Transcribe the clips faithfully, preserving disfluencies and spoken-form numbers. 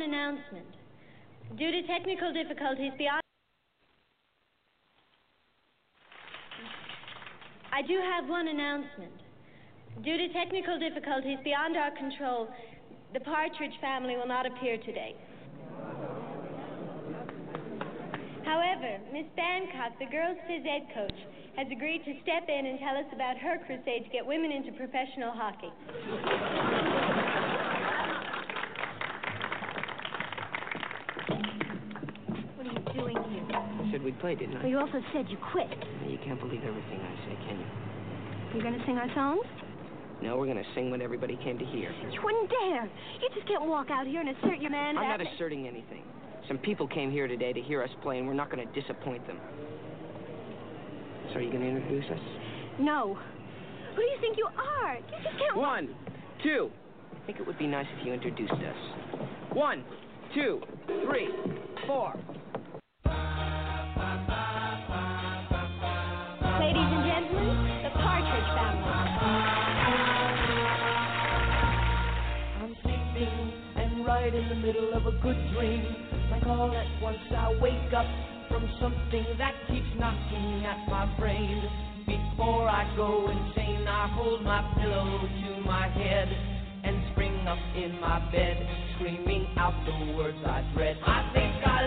announcement. Due to technical difficulties beyond... I do have one announcement. Due to technical difficulties beyond our control, the Partridge family will not appear today. However, Miss Bancock, the girls' phys ed coach, has agreed to step in and tell us about her crusade to get women into professional hockey. What are you doing here? I said we'd play, didn't I? Well, you also said you quit. You can't believe everything I say, can you? You're going to sing our songs? No, we're going to sing what everybody came to hear. You wouldn't dare. You just can't walk out here and assert your man. I'm not asserting anything. Some people came here today to hear us play, and we're not going to disappoint them. So are you going to introduce us? No. Who do you think you are? You just can't... One, two. I think it would be nice if you introduced us. One, two, three, four. Ladies and gentlemen, the Partridge family. I'm sleeping and right in the middle of a good dream. Like all at once I wake up from something that keeps knocking at my brain. Before I go insane, I hold my pillow to my head and spring up in my bed, screaming out the words I dread. I think I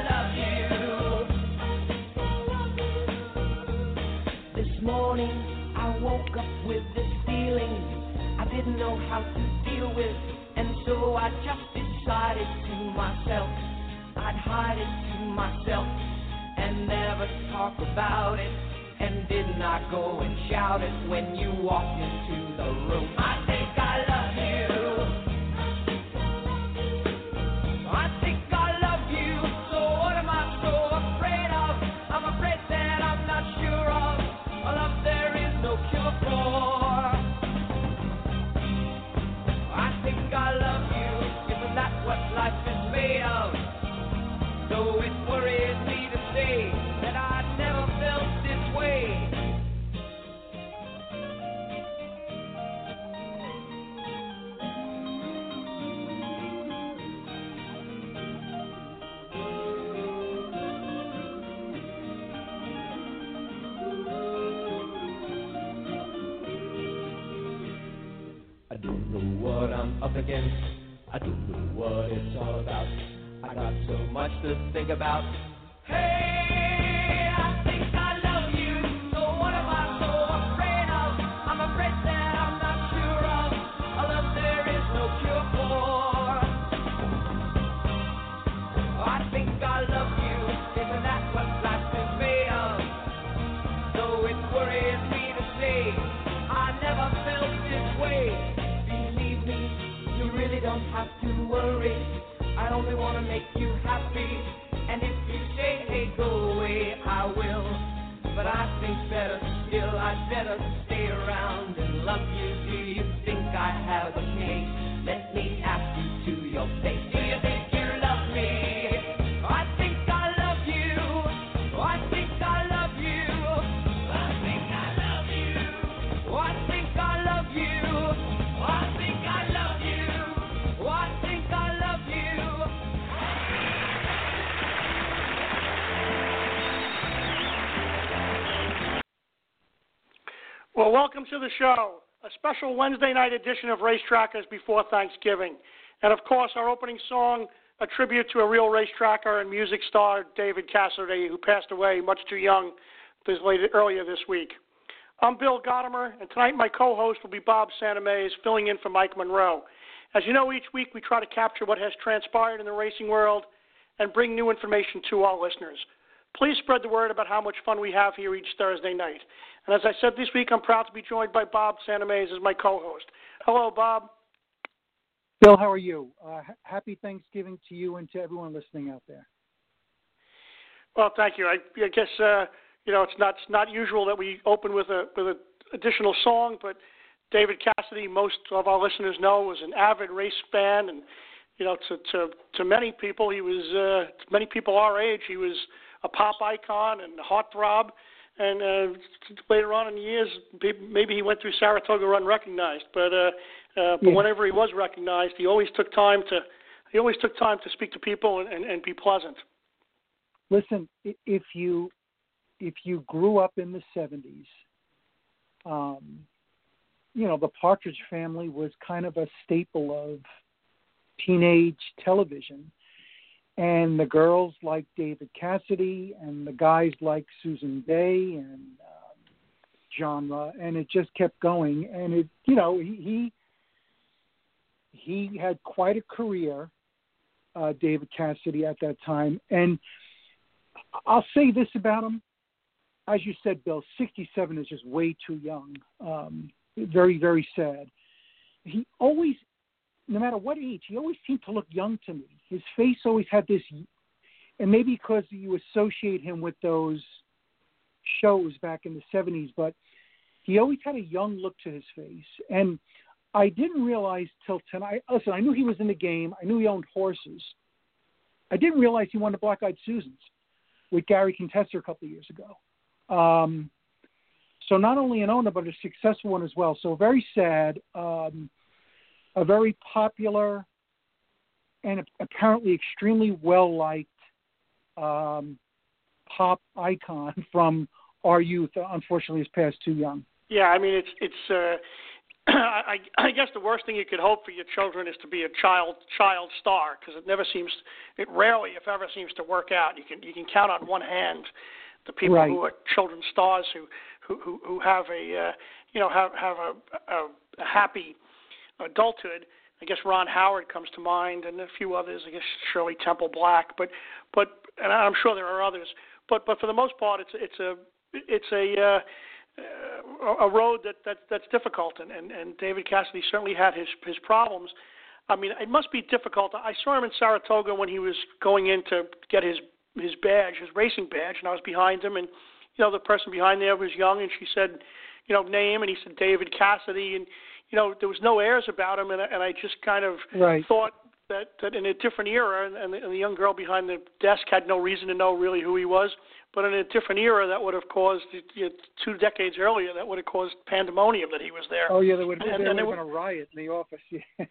love you. This morning I woke up with this feeling I didn't know how to deal with, and so I just decided to myself I'd hide it to myself and never talk about it. And did not go and shout it when you walked into the room. I think I love you. I think I love you. So what am I so afraid of? I'm afraid that I'm not sure of a love there is no cure for. I think I love you. Isn't that what life is made of? Though it worries me to say that I never felt this way. I don't know what I'm up against. I don't know what it's all about. I got so much to think about. Hey, I think I love you. So what am I so afraid of? I'm afraid that I'm not sure of a love there is no cure for. I think I love you. Isn't that what life is made of? Though it worries me to say I never felt this way. Believe me, you really don't have to worry. I only want to make you happy. And if you say, hey, go away, I will. But I think better still, I'd better stay around and love you. Do you think I have a case? Let me ask you to your face. Do you think you love me? I think I love you. I think I love you. I think I love you. I think I love you. I think I love you. I think I love you. Well, welcome to the show, a special Wednesday night edition of Racetrackers before Thanksgiving. And, of course, our opening song, a tribute to a real racetracker and music star, David Cassidy, who passed away much too young this late, earlier this week. I'm Bill Gottimer, and tonight my co-host will be Bob Santamaze, filling in for Mike Monroe. As you know, each week we try to capture what has transpired in the racing world and bring new information to our listeners. Please spread the word about how much fun we have here each Thursday night. And as I said this week, I'm proud to be joined by Bob Santamaze as my co-host. Hello, Bob. Bill, how are you? Uh, happy Thanksgiving to you and to everyone listening out there. Well, thank you. I, I guess uh, you know it's not it's not usual that we open with a with an additional song, but David Cassidy, most of our listeners know, was an avid race fan, and you know to to, to many people, he was uh, to many people our age, he was a pop icon and a heartthrob. And uh, later on in the years, maybe he went through Saratoga unrecognized. But uh, uh, but yeah. whenever he was recognized, he always took time to he always took time to speak to people and, and, and be pleasant. Listen, if you if you grew up in the seventies, um, you know, the Partridge Family was kind of a staple of teenage television. And the girls like David Cassidy and the guys like Susan Dey and um, genre, and it just kept going. And it, you know, he he, he had quite a career, uh, David Cassidy, at that time. And I'll say this about him, as you said, Bill, sixty-seven is just way too young. Um, very, very sad. He always, no matter what age, he always seemed to look young to me. His face always had this, and maybe because you associate him with those shows back in the seventies, but he always had a young look to his face. And I didn't realize till tonight, listen, I knew he was in the game. I knew he owned horses. I didn't realize he won the Black Eyed Susans with Gary Contessa a couple of years ago. Um, so not only an owner, but a successful one as well. So very sad. Um, a very popular and apparently extremely well-liked um, pop icon from our youth, unfortunately, has passed too young. Yeah, I mean, it's it's. Uh, I, I guess the worst thing you could hope for your children is to be a child child star, because it never seems, it rarely, if ever, seems to work out. You can you can count on one hand the people right. who are children stars who who who, who have a uh, you know have have a, a, a happy adulthood. I guess Ron Howard comes to mind, and a few others. I guess Shirley Temple Black, but but and I'm sure there are others. But but for the most part, it's it's a it's a uh, a road that, that that's difficult, and, and, and David Cassidy certainly had his his problems. I mean, it must be difficult. I saw him in Saratoga when he was going in to get his his badge, his racing badge, and I was behind him, and you know the person behind there was young, and she said, you know, name, and he said David Cassidy, and you know, there was no airs about him, and, and I just kind of right. thought that, that in a different era, and, and, the, and the young girl behind the desk had no reason to know really who he was, but in a different era, that would have caused, you know, two decades earlier, that would have caused pandemonium that he was there. Oh, yeah, there would, and, there and would there have been a riot in the office. Yeah.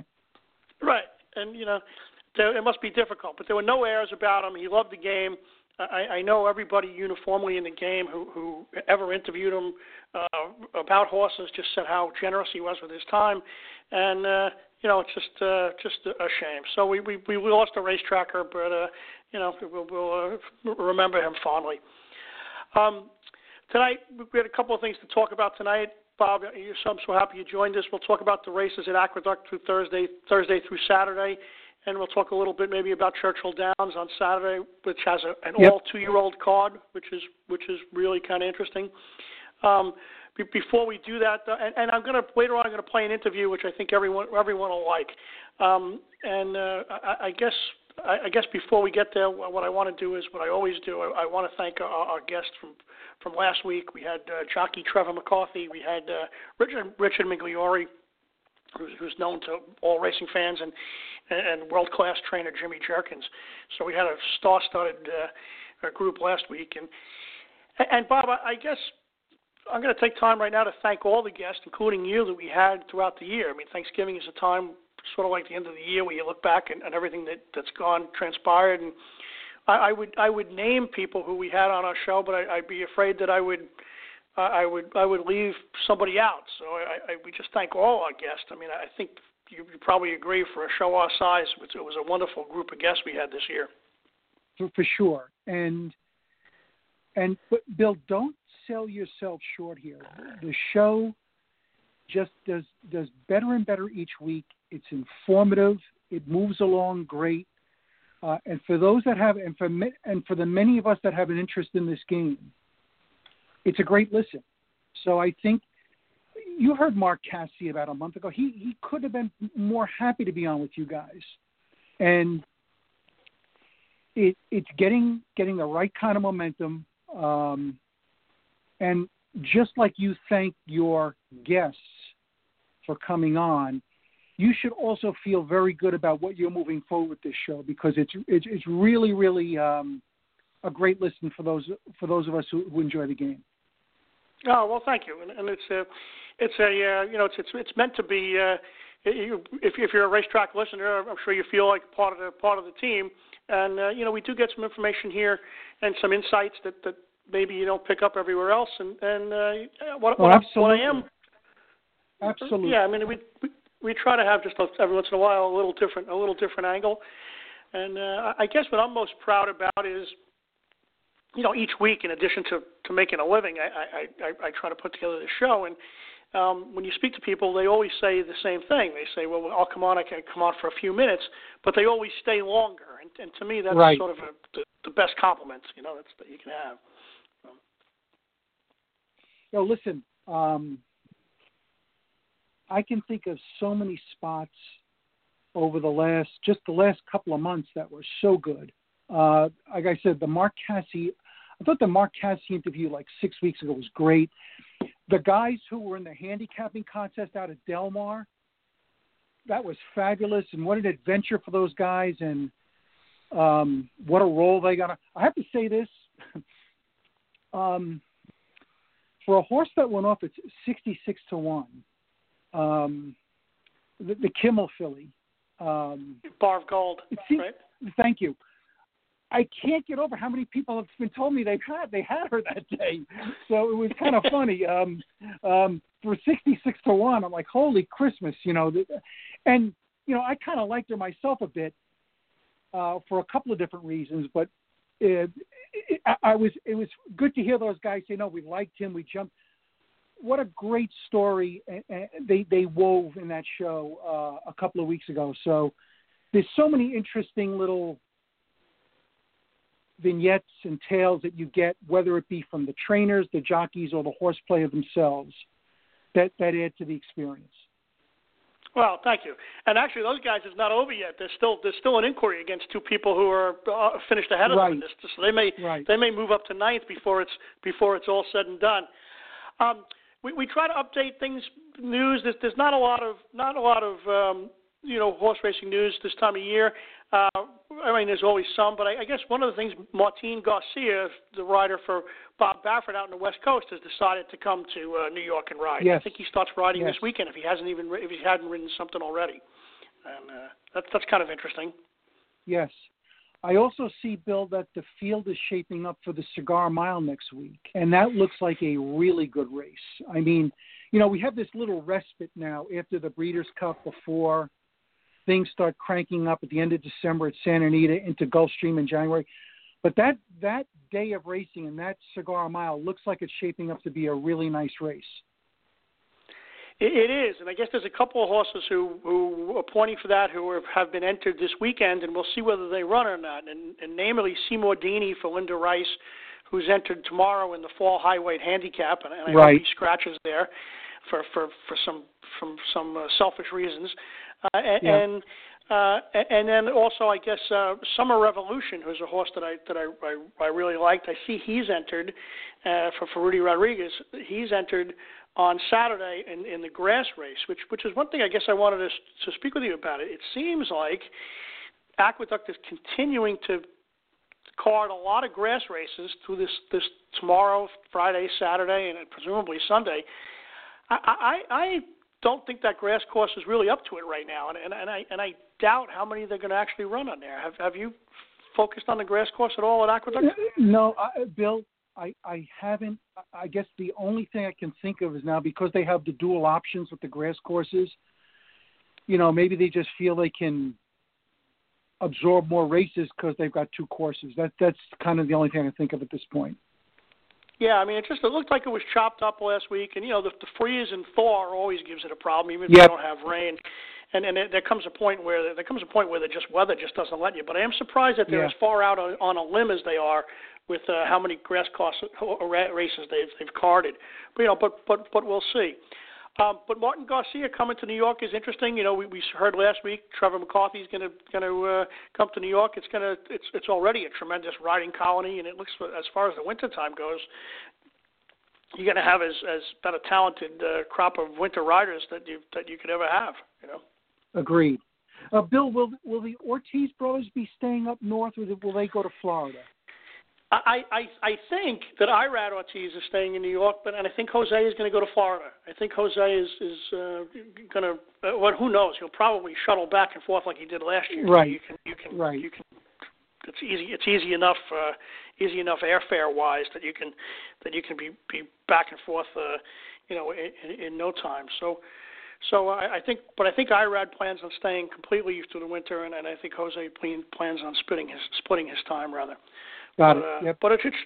Right, and, you know, there, it must be difficult, but there were no airs about him. He loved the game. I, I know everybody uniformly in the game who, who ever interviewed him uh, about horses just said how generous he was with his time, and uh, you know it's just uh, just a shame. So we we, we lost a racetracker, but uh, you know we'll, we'll uh, remember him fondly. Um, tonight we had a couple of things to talk about tonight. Bob, I'm so happy you joined us. We'll talk about the races at Aqueduct through Thursday, Thursday through Saturday. And we'll talk a little bit maybe about Churchill Downs on Saturday, which has a, an yep. all two-year-old card, which is which is really kind of interesting. Um, be, before we do that, uh, and, and I'm going to later on I'm going to play an interview, which I think everyone everyone will like. Um, and uh, I, I guess I, I guess before we get there, what I want to do is what I always do. I, I want to thank our, our guests from from last week. We had uh, jockey Trevor McCarthy. We had uh, Richard Richard Migliori, who's, who's known to all racing fans, and and world-class trainer Jimmy Jerkins. So we had a star-studded uh, group last week. And, and Bob, I guess I'm going to take time right now to thank all the guests, including you, that we had throughout the year. I mean, Thanksgiving is a time sort of like the end of the year where you look back and, and everything that, that's gone, transpired. And I, I would I would name people who we had on our show, but I, I'd be afraid that I would uh, I would I would leave somebody out. So I, I we just thank all our guests. I mean, I think You, you probably agree for a show our size, it was a wonderful group of guests we had this year. For, for sure. And, and but Bill, don't sell yourself short here. The show just does, does better and better each week. It's informative. It moves along great. Uh, and for those that have, and for, and for the many of us that have an interest in this game, it's a great listen. So I think, you heard Mark Cassidy about a month ago. He he could have been more happy to be on with you guys, and it it's getting getting the right kind of momentum. Um, and just like you thank your guests for coming on, you should also feel very good about what you're moving forward with this show, because it's it's, it's really really um, a great listen for those for those of us who, who enjoy the game. Oh well, thank you, and, and it's a, it's a, uh, you know, it's it's it's meant to be, uh, if, if you're a racetrack listener, I'm sure you feel like part of the part of the team. And uh, you know, we do get some information here and some insights that, that maybe you don't pick up everywhere else. And and uh, what, well, what, absolutely. what I am, absolutely, yeah. I mean, we we, we try to have just a, every once in a while a little different a little different angle. And uh, I guess what I'm most proud about is, you know, each week, in addition to, to making a living, I, I, I, I try to put together the show. And um, when you speak to people, they always say the same thing. They say, well, I'll come on, I can come on for a few minutes, but they always stay longer. And, and to me, that's right. sort of a, the, the best compliment, you know, that's, that you can have. Um, Yo, listen, um, I can think of so many spots over the last, just the last couple of months that were so good. Uh, like I said, the Mark Casse, I thought the Mark Casse interview like six weeks ago was great. The guys who were in the handicapping contest out at Del Mar, that was fabulous. And what an adventure for those guys. And um, what a role they got. I have to say this. um, for a horse that went off, it's sixty-six to one. Um, the, the Kimmel filly. Um, Bar of Gold, seems, right? Thank you. I can't get over how many people have been told me they've had they had her that day. So it was kind of funny. Um, um, for sixty-six to one, I'm like, holy Christmas, you know. And you know, I kind of liked her myself a bit uh, for a couple of different reasons. But it, it, I was it was good to hear those guys say, no, we liked him, we jumped. What a great story they they wove in that show uh, a couple of weeks ago. So there's so many interesting little vignettes and tales that you get, whether it be from the trainers, the jockeys, or the horse player themselves, that, that add to the experience. Well, thank you. And actually, those guys, it's not over yet. There's still there's still an inquiry against two people who are uh, finished ahead of right. them in this. So they may right. they may move up to ninth before it's before it's all said and done. Um, we we try to update things, news. There's, there's not a lot of not a lot of um, you know horse racing news this time of year. Uh, I mean, there's always some, but I, I guess one of the things, Martin Garcia, the rider for Bob Baffert out on the West Coast, has decided to come to uh, New York and ride. Yes. I think he starts riding yes. this weekend if he hasn't even if he hadn't ridden something already, and uh, that's that's kind of interesting. Yes. I also see, Bill, that the field is shaping up for the Cigar Mile next week, and that looks like a really good race. I mean, you know, we have this little respite now after the Breeders' Cup before things start cranking up at the end of December at Santa Anita into Gulfstream in January. But that, that day of racing and that Cigar Mile looks like it's shaping up to be a really nice race. It is, and I guess there's a couple of horses who, who are pointing for that who have, have been entered this weekend, and we'll see whether they run or not. And, and namely, Seymour Deeney for Linda Rice, who's entered tomorrow in the Fall Highweight Handicap, and, and I right. hope he scratches there for for, for some from some uh, selfish reasons. Uh, and yeah. and, uh, and then also, I guess uh, Summer Revolution, who's a horse that I that I, I, I really liked. I see he's entered uh, for for Rudy Rodriguez. He's entered on Saturday in, in the grass race, which which is one thing I guess I wanted to, to speak with you about. It. It seems like Aqueduct is continuing to card a lot of grass races through this, this tomorrow, Friday, Saturday, and presumably Sunday. I, I, I don't think that grass course is really up to it right now, and, and, and I and I doubt how many they're going to actually run on there. Have Have you focused on the grass course at all at Aqueduct? No, I, Bill. I, I haven't. I guess the only thing I can think of is now because they have the dual options with the grass courses, you know, maybe they just feel they can absorb more races because they've got two courses. That That's kind of the only thing I can think of at this point. Yeah, I mean, it just it looked like it was chopped up last week, and, you know, the, the freeze and thaw always gives it a problem, even if yep. you don't have rain. And and it, there comes a point where there comes a point where the just weather just doesn't let you. But I am surprised that they're yeah. as far out on, on a limb as they are with uh, how many grass course races they've they've carded. But you know, but but but we'll see. Um, but Martin Garcia coming to New York is interesting. You know, we, we heard last week Trevor McCarthy is going to going to uh, come to New York. It's going to it's it's already a tremendous riding colony, and it looks as far as the wintertime goes, you're going to have as as about a talented uh, crop of winter riders that you that you could ever have. You know. Agreed. Uh, Bill, will will the Ortiz brothers be staying up north, or will they go to Florida? I, I I think that Irad Ortiz is staying in New York, but and I think Jose is going to go to Florida. I think Jose is is uh, going to. Uh, well, who knows? He'll probably shuttle back and forth like he did last year. Right. You can you can right. you can. It's easy. It's easy enough. Uh, easy enough airfare wise that you can that you can be, be back and forth. Uh, you know, in, in, in no time. So. So I, I think, but I think Irad plans on staying completely through the winter, and, and I think Jose plans on splitting his splitting his time rather. Got but, it. Uh, yep. But it, it,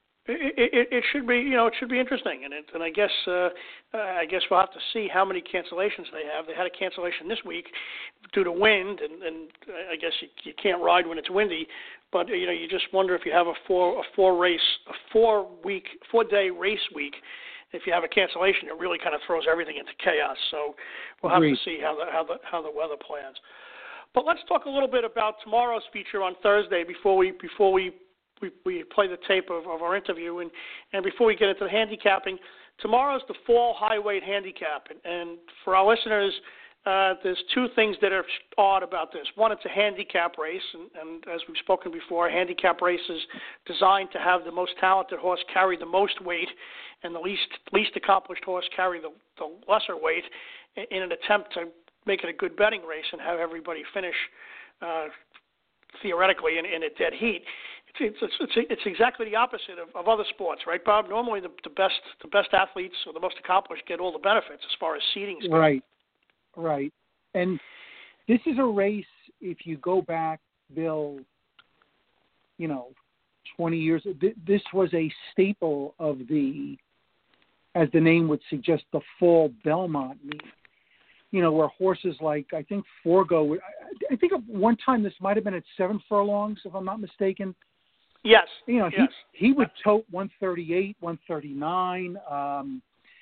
it, it should be, you know, it should be interesting, and it, and I guess uh, I guess we'll have to see how many cancellations they have. They had a cancellation this week due to wind, and, and I guess you, you can't ride when it's windy. But you know, you just wonder if you have a four a four race a four week four day race week. If you have a cancellation, it really kind of throws everything into chaos. So we'll have Agreed. to see how the how the how the weather plans. But let's talk a little bit about tomorrow's feature on Thursday before we before we, we, we play the tape of, of our interview and, and before we get into the handicapping. Tomorrow's the fall high weight handicap, and, and for our listeners, uh, there's two things that are odd about this. One, it's a handicap race, and, and as we've spoken before, a handicap race is designed to have the most talented horse carry the most weight, and the least least accomplished horse carry the, the lesser weight in an attempt to make it a good betting race and have everybody finish uh, theoretically in, in a dead heat. It's, it's, it's, it's exactly the opposite of, of other sports, right, Bob? Normally the, the best the best athletes or the most accomplished get all the benefits as far as seeding goes. Right, right. And this is a race, if you go back, Bill, you know, twenty years, this was a staple of the, as the name would suggest, the fall Belmont meet. You know, where horses like, I think Forgo, I think at one time this might have been at seven furlongs, if I'm not mistaken. Yes. You know, yes. he he would tote one thirty-eight, one thirty-nine, um,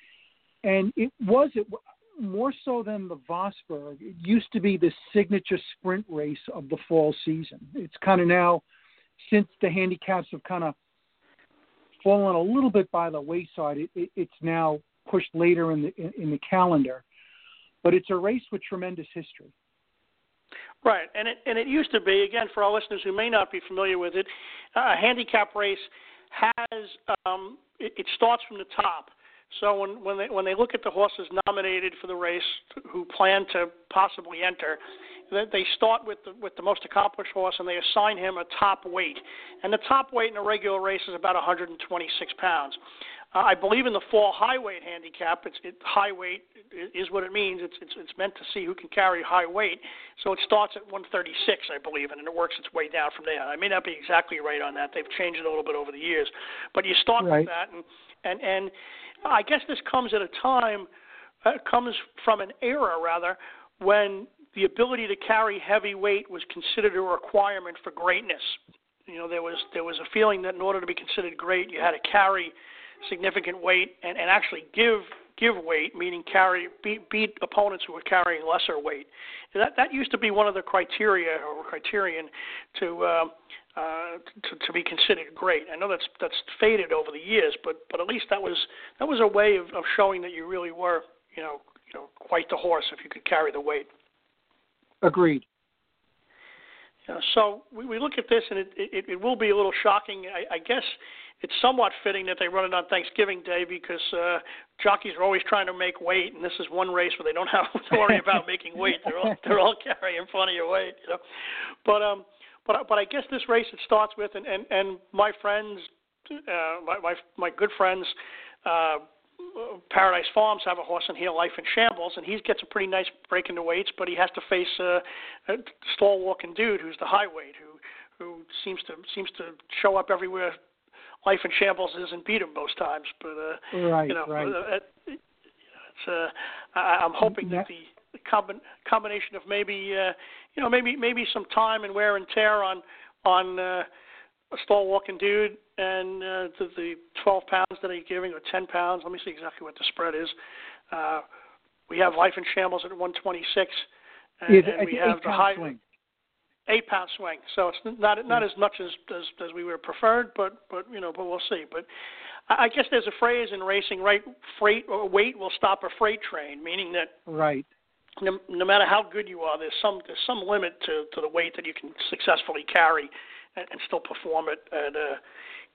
and it was it more so than the Vosburg. It used to be the signature sprint race of the fall season. It's kind of now, since the handicaps have kind of fallen a little bit by the wayside, it, it, it's now pushed later in the in, in the calendar. But it's a race with tremendous history. Right, and it and it used to be, again, for our listeners who may not be familiar with it, a handicap race has um, it, it starts from the top. So when when they when they look at the horses nominated for the race who plan to possibly enter, they start with the with the most accomplished horse and they assign him a top weight. And the top weight in a regular race is about one hundred twenty-six pounds. Uh, I believe in the fall high weight handicap. It's it, high weight is what it means. It's, it's it's meant to see who can carry high weight. So it starts at one thirty-six, I believe, and it works its way down from there. I may not be exactly right on that. They've changed it a little bit over the years, but you start right. with that, and and and I guess this comes at a time, uh, comes from an era rather, when the ability to carry heavy weight was considered a requirement for greatness. You know, there was there was a feeling that in order to be considered great, you had to carry significant weight and, and actually give give weight, meaning carry beat, beat opponents who were carrying lesser weight. That that used to be one of the criteria or criterion to uh, uh, to, to be considered great. I know that's that's faded over the years, but but at least that was that was a way of, of showing that you really were you know you know quite the horse if you could carry the weight. Agreed. Uh, so we, we look at this, and it, it, it will be a little shocking. I, I guess it's somewhat fitting that they run it on Thanksgiving Day because uh, jockeys are always trying to make weight, and this is one race where they don't have to worry about making weight. They're all they're all carrying plenty of weight, you know. But um, but but I guess this race it starts with, and and, and my friends, uh, my, my my good friends. Uh, Paradise Farms have a horse in here, Life in Shambles, and he gets a pretty nice break in the weights, but he has to face uh, a stall walking dude who's the high weight, who who seems to seems to show up everywhere Life in Shambles is and beat him most times. But uh, right, you know, right. Uh, it's uh, I, I'm hoping that the, the combi- combination of maybe uh, you know maybe maybe some time and wear and tear on on uh, a stall walking dude. And uh, the, the twelve pounds that I'm giving, or ten pounds, let me see exactly what the spread is. Uh, we have Life in Shambles at one twenty-six, and, yeah, and we have the high swing. eight pound swing. So it's not not yeah. as much as, as as we would have preferred, but but you know, but we'll see. But I guess there's a phrase in racing, right? Freight or weight will stop a freight train, meaning that right. No, no matter how good you are, there's some there's some limit to, to the weight that you can successfully carry and, and still perform it at uh,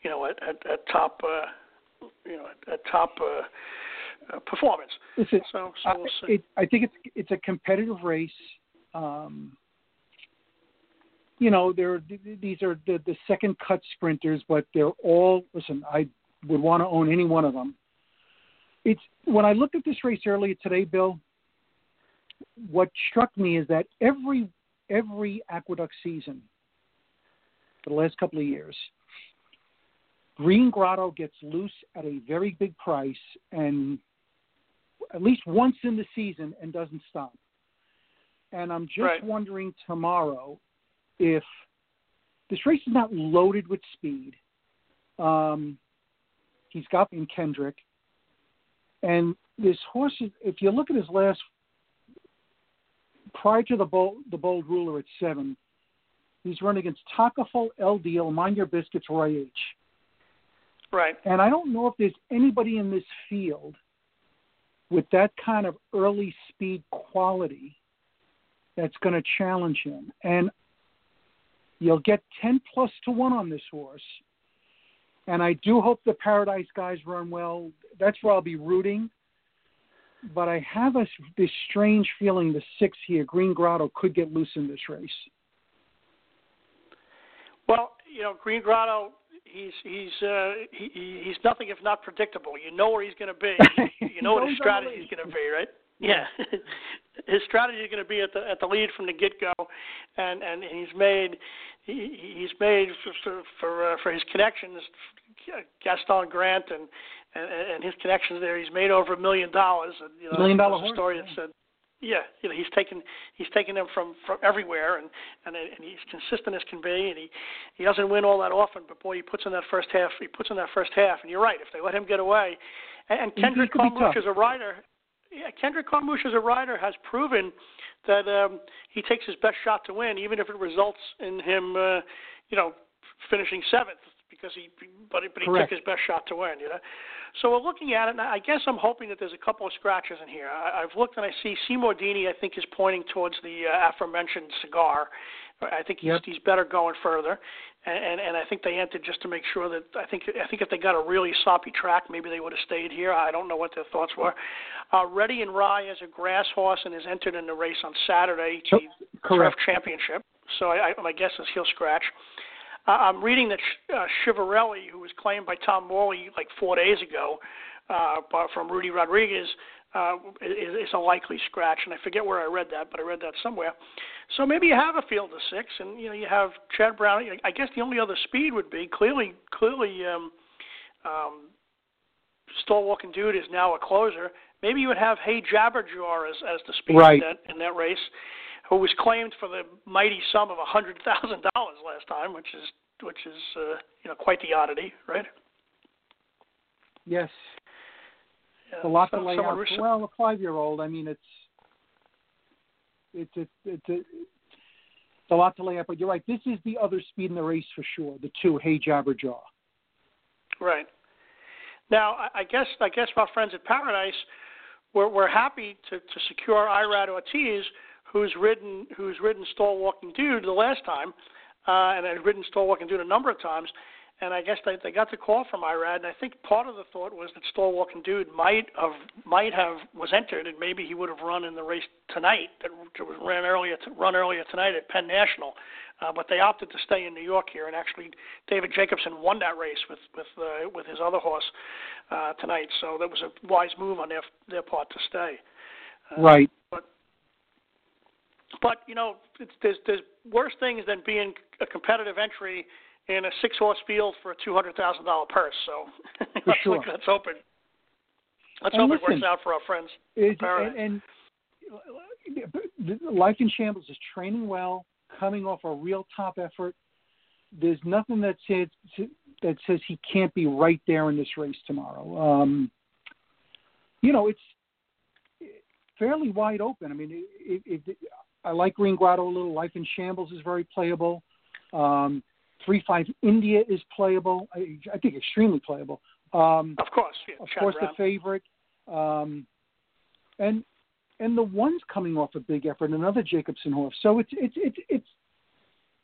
you know, at at, at top, uh, you know, at, at top uh, uh, performance. Listen, so, so we'll I, see. it, I think it's it's a competitive race. Um, you know, they're these are the, the second cut sprinters, but they're all. Listen, I would want to own any one of them. It's when I looked at this race earlier today, Bill. What struck me is that every every Aqueduct season for the last couple of years, Green Grotto gets loose at a very big price and at least once in the season and doesn't stop. And I'm just right. wondering tomorrow if this race is not loaded with speed. Um, he's got in Kendrick. And this horse, if you look at his last, prior to the bold, the bold ruler at seven, he's run against Takaful, El Deal, Mind Your Biscuits, Roy H. Right. And I don't know if there's anybody in this field with that kind of early speed quality that's going to challenge him. And you'll get ten plus to one on this horse. And I do hope the Paradise guys run well. That's where I'll be rooting. But I have a, this strange feeling the six here, Green Grotto, could get loose in this race. Well, you know, Green Grotto, he's he's uh, he, he's nothing if not predictable. You know where he's going to be. You know what his strategy is going to be, right? Yeah, his strategy is going to be at the at the lead from the get go, and and he's made he, he's made for for uh, for his connections, Gaston Grant and, and and his connections there. He's made over a million dollars. And, you know, million dollar horse. A story yeah. that said, yeah, you know, he's taken he's taken them from, from everywhere, and, and and he's consistent as can be, and he, he doesn't win all that often, but boy, he puts in that first half. He puts in that first half, and you're right. If they let him get away, and, and Kendrick Carmouche is a rider. Yeah, Kendrick Carmouche as a rider has proven that um, he takes his best shot to win, even if it results in him, uh, you know, finishing seventh, because he, but but he Correct. took his best shot to win, you know. So we're looking at it, and I guess I'm hoping that there's a couple of scratches in here. I, I've looked and I see Seymour Deeney, I think, is pointing towards the uh, aforementioned Cigar. I think he's, yep. he's better going further, and, and and I think they entered just to make sure that I think I think if they got a really sloppy track, maybe they would have stayed here. I don't know what their thoughts were. Uh, Ready and Rye is a grass horse and is entered in the race on Saturday, the Correct. Turf Championship. So I, I, my guess is he'll scratch. Uh, I'm reading that uh, Chivarelli, who was claimed by Tom Morley like four days ago, uh, from Rudy Rodriguez, uh, is, is a likely scratch, and I forget where I read that, but I read that somewhere. So maybe you have a field of six, and you know you have Chad Brown. I guess the only other speed would be clearly, clearly, um, um, Stall Walking Dude is now a closer. Maybe you would have Hey Jabberjaw as as the speed right. in, that, in that race, who was claimed for the mighty sum of a hundred thousand dollars last time, which is which is uh, you know quite the oddity, right? Yes. Yeah, it's a lot so, to lay out. Re- well, a five-year-old. I mean, it's it's it's it's a, it's a lot to lay out. But you're right. This is the other speed in the race for sure. The two, Hey Jabberjaw. Right. Now, I, I guess I guess our friends at Paradise, we're we're happy to, to secure Irad Ortiz, who's ridden who's ridden Stall Walking Dude the last time, uh, and had ridden Stall Walking Dude a number of times. And I guess they, they got the call from Irad, and I think part of the thought was that Stall Walking Dude might have might have was entered, and maybe he would have run in the race tonight. That was ran earlier to, run earlier tonight at Penn National, uh, but they opted to stay in New York here. And actually, David Jacobson won that race with with uh, with his other horse uh, tonight. So that was a wise move on their their part to stay. Uh, right. But but you know, it's, there's there's worse things than being a competitive entry in a six-horse field for a two hundred thousand dollars purse. So let's, sure. look, let's hope it. Let's and hope listen, it works out for our friends. It, and, and Life in Shambles is training well, coming off a real top effort. There's nothing that says that says he can't be right there in this race tomorrow. Um, you know, it's fairly wide open. I mean, it, it, it, I like Green Grotto a little. Life in Shambles is very playable. Um, Three Five India is playable. I, I think extremely playable. Um, of course, yeah, of Chad course, Brown. the favorite, um, and and the one's coming off a big effort, another Jacobson horse. So it's it's it's it's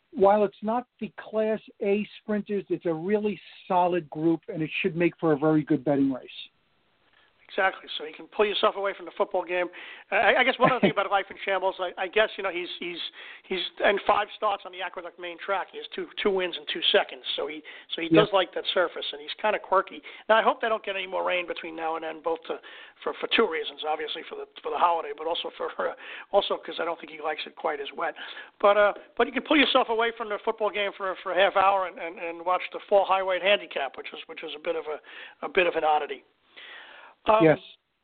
while it's not the Class A sprinters, it's a really solid group, and it should make for a very good betting race. Exactly. So you can pull yourself away from the football game. Uh, I, I guess one other thing about Life in Shambles, I, I guess you know he's he's he's and five starts on the Aqueduct main track. He has two two wins in two seconds. So he so he Yep. does like that surface, and he's kind of quirky. Now I hope they don't get any more rain between now and then, both to, for for two reasons, obviously for the for the holiday, but also for uh, also because I don't think he likes it quite as wet. But uh, but you can pull yourself away from the football game for for a half hour and, and, and watch the Fall High Weight Handicap, which is which is a bit of a a bit of an oddity. Um, yes.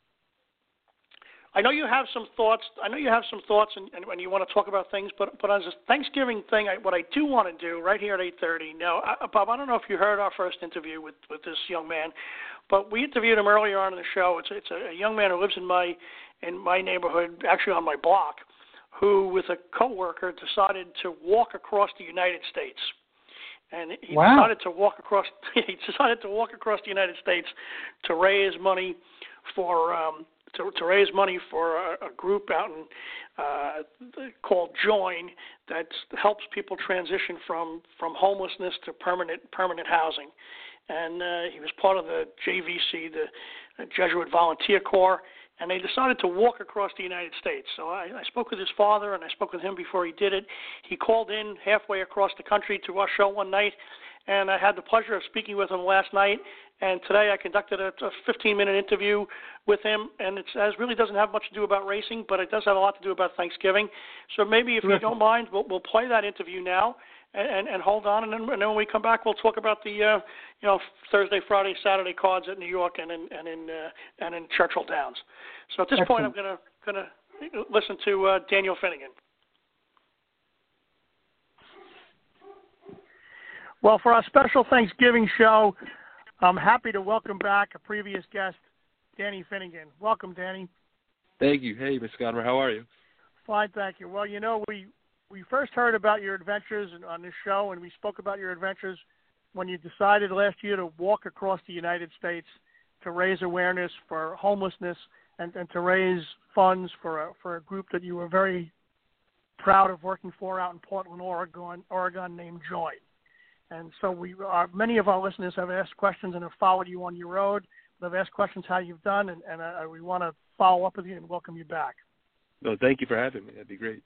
I know you have some thoughts. I know you have some thoughts, and, and, and you want to talk about things. But but as a Thanksgiving thing, I, what I do want to do right here at eight thirty. Now, I, Bob, I don't know if you heard our first interview with, with this young man, but we interviewed him earlier on in the show. It's it's a, a young man who lives in my in my neighborhood, actually on my block, who with a coworker decided to walk across the United States. And he wow. decided to walk across. He decided to walk across the United States to raise money for um, to, to raise money for a, a group out in uh, called Join that helps people transition from, from homelessness to permanent permanent housing. And uh, he was part of the J V C, the Jesuit Volunteer Corps. And they decided to walk across the United States. So I, I spoke with his father, and I spoke with him before he did it. He called in halfway across the country to our show one night, and I had the pleasure of speaking with him last night. And today I conducted a fifteen-minute interview with him, and it really doesn't have much to do about racing, but it does have a lot to do about Thanksgiving. So maybe if you don't mind, we'll, we'll play that interview now. And, and, and hold on, and then, and then when we come back, we'll talk about the uh, you know Thursday, Friday, Saturday cards at New York and in and in uh, and in Churchill Downs. So at this Excellent. point, I'm gonna gonna listen to uh, Daniel Finnegan. Well, for our special Thanksgiving show, I'm happy to welcome back a previous guest, Danny Finnegan. Welcome, Danny. Thank you. Hey, Miz Scottimer, how are you? Fine, thank you. Well, you know we. We first heard about your adventures on this show, and we spoke about your adventures when you decided last year to walk across the United States to raise awareness for homelessness and, and to raise funds for a, for a group that you were very proud of working for out in Portland, Oregon, Oregon named Join. And so we are, many of our listeners have asked questions and have followed you on your road. They've asked questions how you've done, and, and uh, we want to follow up with you and welcome you back. No, thank you for having me. That'd be great.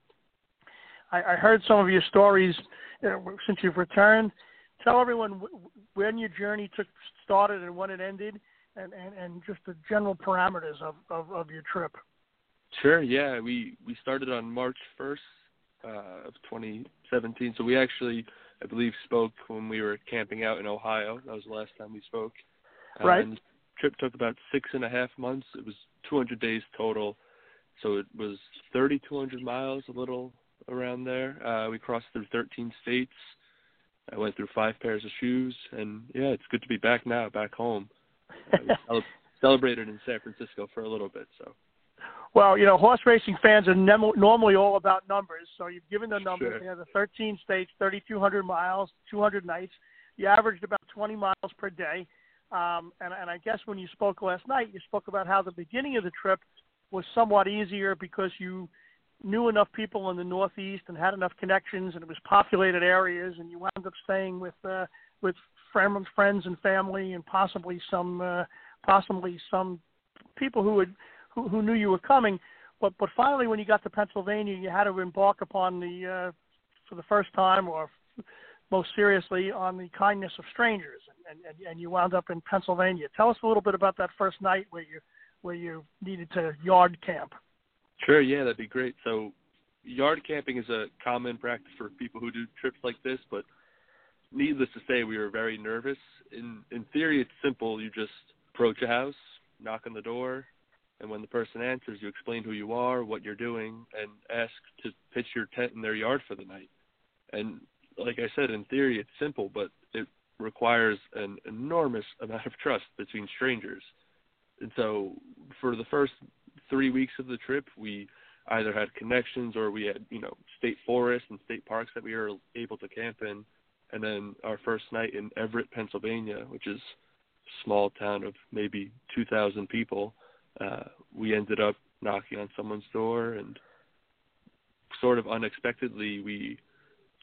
I, I heard some of your stories you know, since you've returned. Tell everyone w- when your journey took started and when it ended, and, and, and just the general parameters of, of, of your trip. Sure, yeah. We, we started on March first uh, of twenty seventeen. So we actually, I believe, spoke when we were camping out in Ohio. That was the last time we spoke. Uh, right. And the trip took about six and a half months. It was two hundred days total. So it was thirty-two hundred miles, a little around there. Uh, we crossed through thirteen states. I went through five pairs of shoes, and yeah, it's good to be back now, back home. Uh, we cele- celebrated in San Francisco for a little bit. So. Well, you know, horse racing fans are nem- normally all about numbers, so you've given the numbers. Sure. They have the thirteen states, thirty-two hundred miles, two hundred nights. You averaged about twenty miles per day. Um, and, and I guess when you spoke last night, you spoke about how the beginning of the trip was somewhat easier because you knew enough people in the Northeast and had enough connections, and it was populated areas, and you wound up staying with uh, with friends, friends and family, and possibly some uh, possibly some people who would who, who knew you were coming. But but finally, when you got to Pennsylvania, you had to embark upon the uh, for the first time, or most seriously, on the kindness of strangers, and, and and you wound up in Pennsylvania. Tell us a little bit about that first night where you where you needed to yard camp. Sure, yeah, that'd be great. So yard camping is a common practice for people who do trips like this, but needless to say, we were very nervous. In in theory, it's simple. You just approach a house, knock on the door, and when the person answers, you explain who you are, what you're doing, and ask to pitch your tent in their yard for the night. And like I said, in theory, it's simple, but it requires an enormous amount of trust between strangers. And so for the first three weeks of the trip, we either had connections or we had, you know, state forests and state parks that we were able to camp in. And then our first night in Everett, Pennsylvania, which is a small town of maybe two thousand people, uh, we ended up knocking on someone's door, and sort of unexpectedly, we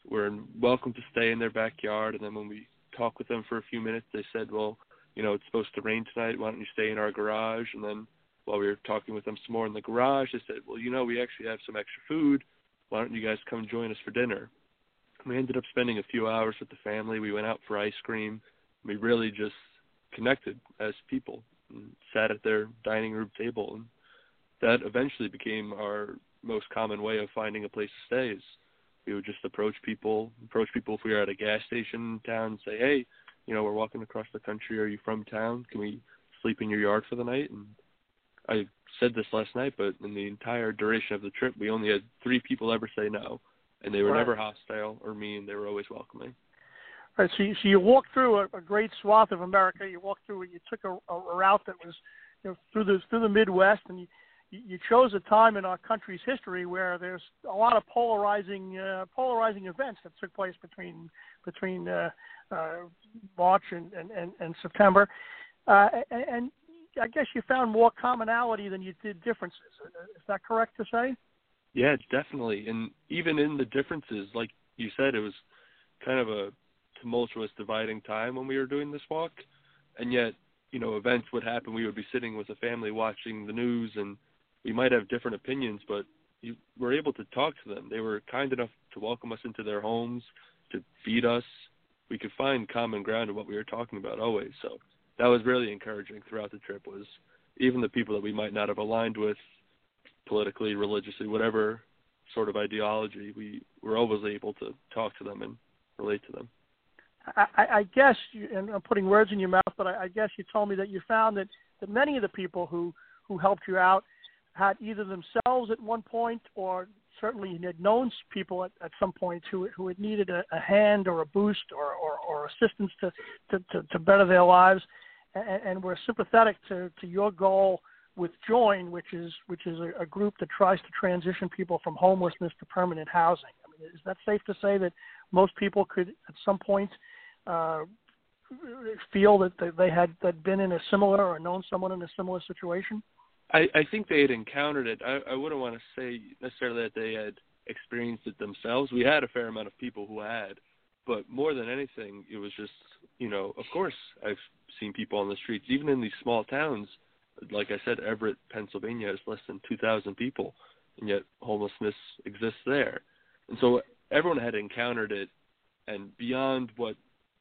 were welcome to stay in their backyard. And then when we talked with them for a few minutes, they said, well, you know, it's supposed to rain tonight. Why don't you stay in our garage? And then while we were talking with them some more in the garage, they said, well, you know, we actually have some extra food. Why don't you guys come join us for dinner? We ended up spending a few hours with the family. We went out for ice cream. We really just connected as people and sat at their dining room table. And that eventually became our most common way of finding a place to stay. Is we would just approach people, approach people if we were at a gas station in town and say, hey, you know, we're walking across the country. Are you from town? Can we sleep in your yard for the night? And I said this last night, but in the entire duration of the trip, we only had three people ever say no. And they were Right. never hostile or mean. They were always welcoming. All right, so you, so you walked through a, a great swath of America. You walked through, you took a, a route that was, you know, through the through the Midwest, and you, you chose a time in our country's history where there's a lot of polarizing uh, polarizing events that took place between between uh, uh, March and, and, and, and September, uh, and, and I guess you found more commonality than you did differences. Is that correct to say? Yeah, definitely. And even in the differences, like you said, it was kind of a tumultuous dividing time when we were doing this walk. And yet, you know, events would happen. We would be sitting with a family watching the news, and we might have different opinions, but you were able to talk to them. They were kind enough to welcome us into their homes, to feed us. We could find common ground in what we were talking about always. So that was really encouraging throughout the trip, was even the people that we might not have aligned with politically, religiously, whatever sort of ideology, we were always able to talk to them and relate to them. I, I guess, you, and I'm putting words in your mouth, but I, I guess you told me that you found that, that many of the people who, who helped you out had either themselves at one point, or certainly you had known people at, at some point who who had needed a, a hand or a boost or, or, or assistance to, to, to, to better their lives, and, and were sympathetic to, to your goal with Join, which is which is a, a group that tries to transition people from homelessness to permanent housing. I mean, is that safe to say that most people could at some point uh, feel that they had that been in a similar or known someone in a similar situation? I, I think they had encountered it. I, I wouldn't want to say necessarily that they had experienced it themselves. We had a fair amount of people who had, but more than anything, it was just, you know, of course, I've seen people on the streets, even in these small towns. Like I said, Everett, Pennsylvania is less than two thousand people, and yet homelessness exists there. And so everyone had encountered it, and beyond what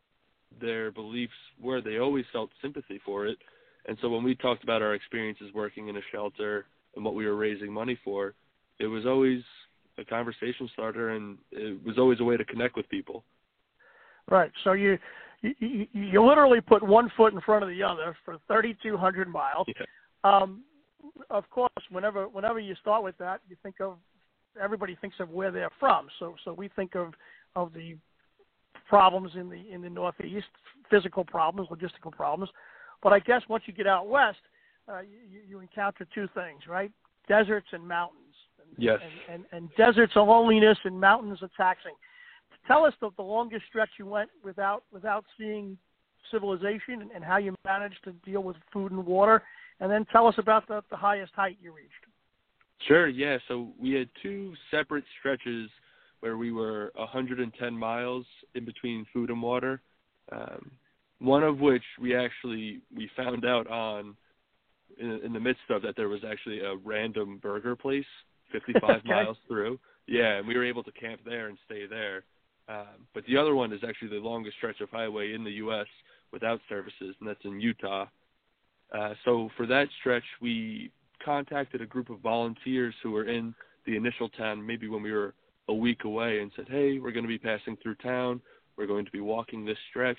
their beliefs were, they always felt sympathy for it. And so when we talked about our experiences working in a shelter and what we were raising money for, it was always a conversation starter, and it was always a way to connect with people. Right. So you you, you literally put one foot in front of the other for thirty-two hundred miles. Yeah. Um, of course, whenever whenever you start with that, you think of everybody thinks of where they're from. So so we think of of the problems in the in the Northeast, physical problems, logistical problems. But I guess once you get out west, uh, you, you encounter two things, right? Deserts and mountains. And, Yes. And, and, and deserts are loneliness, and mountains are taxing. Tell us the, the longest stretch you went without without seeing civilization, and, and how you managed to deal with food and water. And then tell us about the, the highest height you reached. Sure, yeah. So we had two separate stretches where we were one hundred ten miles in between food and water. Um, one of which we actually, we found out on, in, in the midst of that, there was actually a random burger place fifty-five Okay. miles through. Yeah, and we were able to camp there and stay there. Um, but the other one is actually the longest stretch of highway in the U S without services, and that's in Utah. Uh, so for that stretch, we contacted a group of volunteers who were in the initial town, maybe when we were a week away, and said, hey, we're going to be passing through town. We're going to be walking this stretch.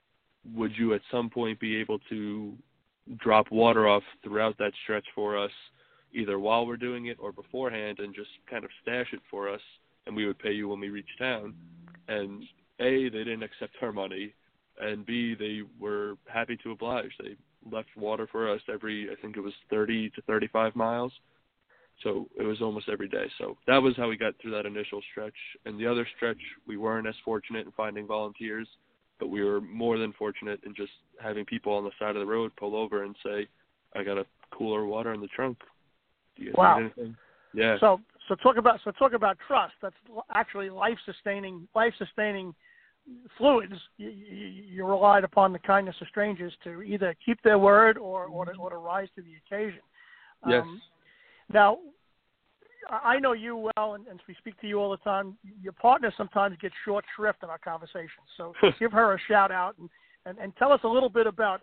Would you at some point be able to drop water off throughout that stretch for us, either while we're doing it or beforehand, and just kind of stash it for us, and we would pay you when we reach town? And A, they didn't accept our money, and B, they were happy to oblige. They left water for us every, I think it was thirty to thirty-five miles. So it was almost every day. So that was how we got through that initial stretch. And the other stretch, we weren't as fortunate in finding volunteers, but we were more than fortunate in just having people on the side of the road pull over and say, I got a cooler water in the trunk. Do you Wow. need anything? Yeah. So so talk about so talk about trust. That's actually life sustaining life sustaining fluids. You, you, you relied upon the kindness of strangers to either keep their word or or to, or to rise to the occasion. Yes. Um, now, I know you well, and, and we speak to you all the time. Your partner sometimes gets short shrift in our conversations, so give her a shout out and, and, and tell us a little bit about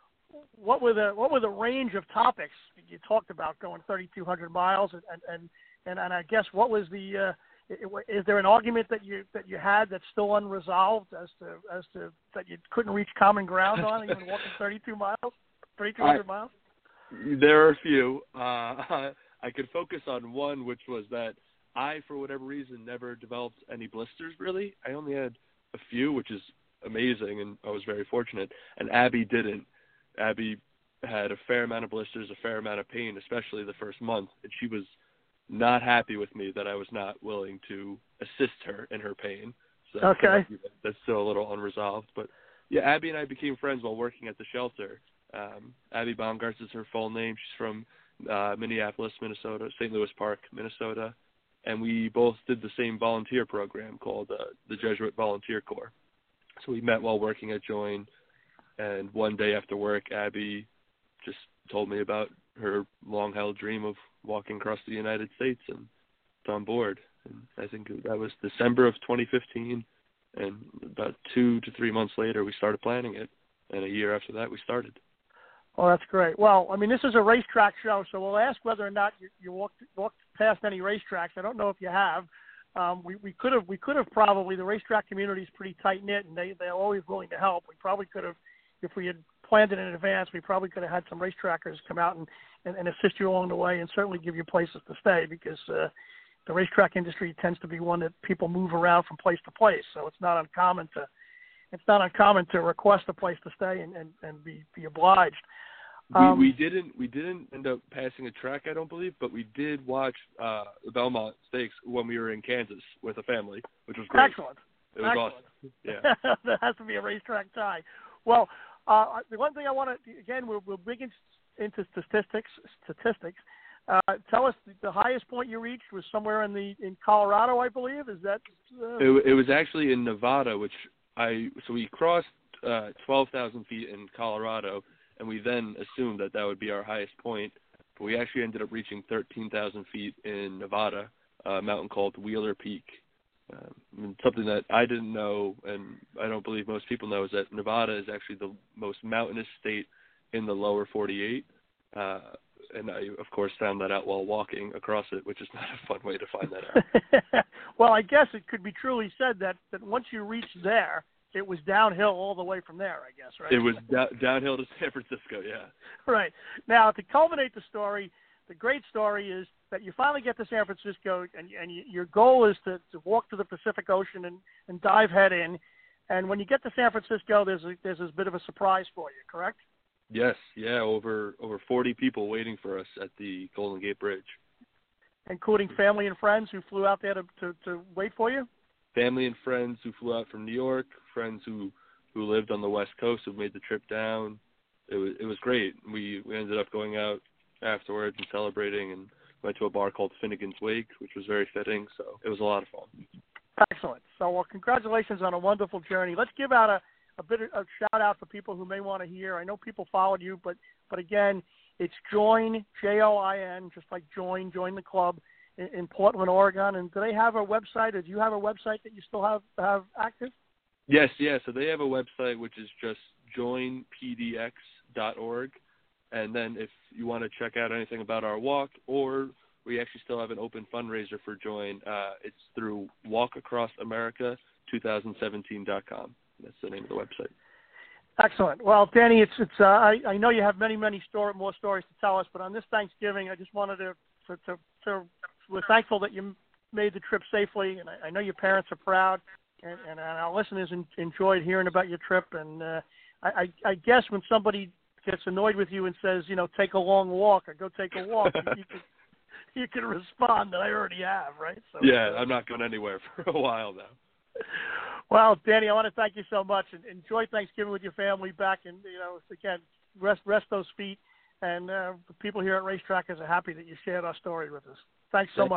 what were the what were the range of topics you talked about going thirty-two hundred miles, and and, and, and I guess what was the uh, is there an argument that you that you had that's still unresolved as to as to that you couldn't reach common ground on even walking thirty-two miles, thirty-two hundred miles? There are a few. Uh, I could focus on one, which was that I, for whatever reason, never developed any blisters, really. I only had a few, which is amazing, and I was very fortunate. And Abby didn't. Abby had a fair amount of blisters, a fair amount of pain, especially the first month, and she was not happy with me that I was not willing to assist her in her pain. So okay. That's still a little unresolved. But, yeah, Abby and I became friends while working at the shelter. Um, Abby Baumgartz is her full name. She's from uh, Minneapolis, Minnesota, Saint Louis Park, Minnesota, and we both did the same volunteer program called uh, the Jesuit Volunteer Corps. So we met while working at Join, and one day after work, Abby just told me about her long-held dream of walking across the United States, and it's on board. And I think that was December of twenty fifteen, and about two to three months later, we started planning it, and a year after that, we started. Oh, that's great. Well, I mean, this is a racetrack show, so we'll ask whether or not you, you walked walked past any racetracks. I don't know if you have. Um, we, we could have we could have probably. The racetrack community is pretty tight knit, and they they're always willing to help. We probably could have, if we had planned it in advance, we probably could have had some racetrackers come out and, and, and assist you along the way, and certainly give you places to stay, because uh, the racetrack industry tends to be one that people move around from place to place. So it's not uncommon to it's not uncommon to request a place to stay and, and, and be, be obliged. Um, we, we didn't we didn't end up passing a track, I don't believe, but we did watch uh, the Belmont Stakes when we were in Kansas with a family, which was great. Excellent. It was Excellent. awesome. Yeah. There has to be a racetrack tie. Well, uh, the one thing I want to, again, we're, we're big in, into statistics. Statistics. Uh, tell us the, the highest point you reached was somewhere in the in Colorado, I believe. Is that? Uh... It, it was actually in Nevada, which I so we crossed uh, twelve thousand feet in Colorado, and we then assumed that that would be our highest point. But we actually ended up reaching thirteen thousand feet in Nevada, a mountain called Wheeler Peak. Um, and something that I didn't know, and I don't believe most people know, is that Nevada is actually the most mountainous state in the lower forty-eight. Uh, and I, of course, found that out while walking across it, which is not a fun way to find that out. Well, I guess it could be truly said that, that once you reached there, it was downhill all the way from there, I guess, right? It was da- downhill to San Francisco, yeah. Right. Now, to culminate the story, the great story is that you finally get to San Francisco, and, and you, your goal is to, to walk to the Pacific Ocean and, and dive head in. And when you get to San Francisco, there's a, there's a bit of a surprise for you, correct? Yes, yeah, over over forty people waiting for us at the Golden Gate Bridge. Including family and friends who flew out there to, to, to wait for you? Family and friends who flew out from New York, friends who, who lived on the West Coast who made the trip down. It was it was great. We we ended up going out afterwards and celebrating, and went to a bar called Finnegan's Wake, which was very fitting. So it was a lot of fun. Excellent. So, well, congratulations on a wonderful journey. Let's give out a, a bit of a shout out for people who may want to hear. I know people followed you, but but again, it's Join, J O I N, just like join, join the club in, in Portland, Oregon. And do they have a website, or do you have a website that you still have have active? Yes, yeah. So they have a website which is just join p d x dot org. And then if you want to check out anything about our walk, or we actually still have an open fundraiser for Join, uh, it's through walk across america twenty seventeen dot com. That's the name of the website. Excellent. Well, Danny, it's it's. Uh, I, I know you have many, many story, more stories to tell us, but on this Thanksgiving, I just wanted to to, to, to we're thankful that you made the trip safely, and I, I know your parents are proud, and, and our listeners en- enjoyed hearing about your trip. And uh, I, I, I guess when somebody gets annoyed with you and says, you know, take a long walk or go take a walk, you, you can you can respond that I already have, right? So, yeah, I'm not going anywhere for a while now. Well, Danny, I want to thank you so much, and enjoy Thanksgiving with your family back, and, you know, again, rest rest those feet, and uh, the people here at Racetrackers are happy that you shared our story with us. Thanks so Thank much. You.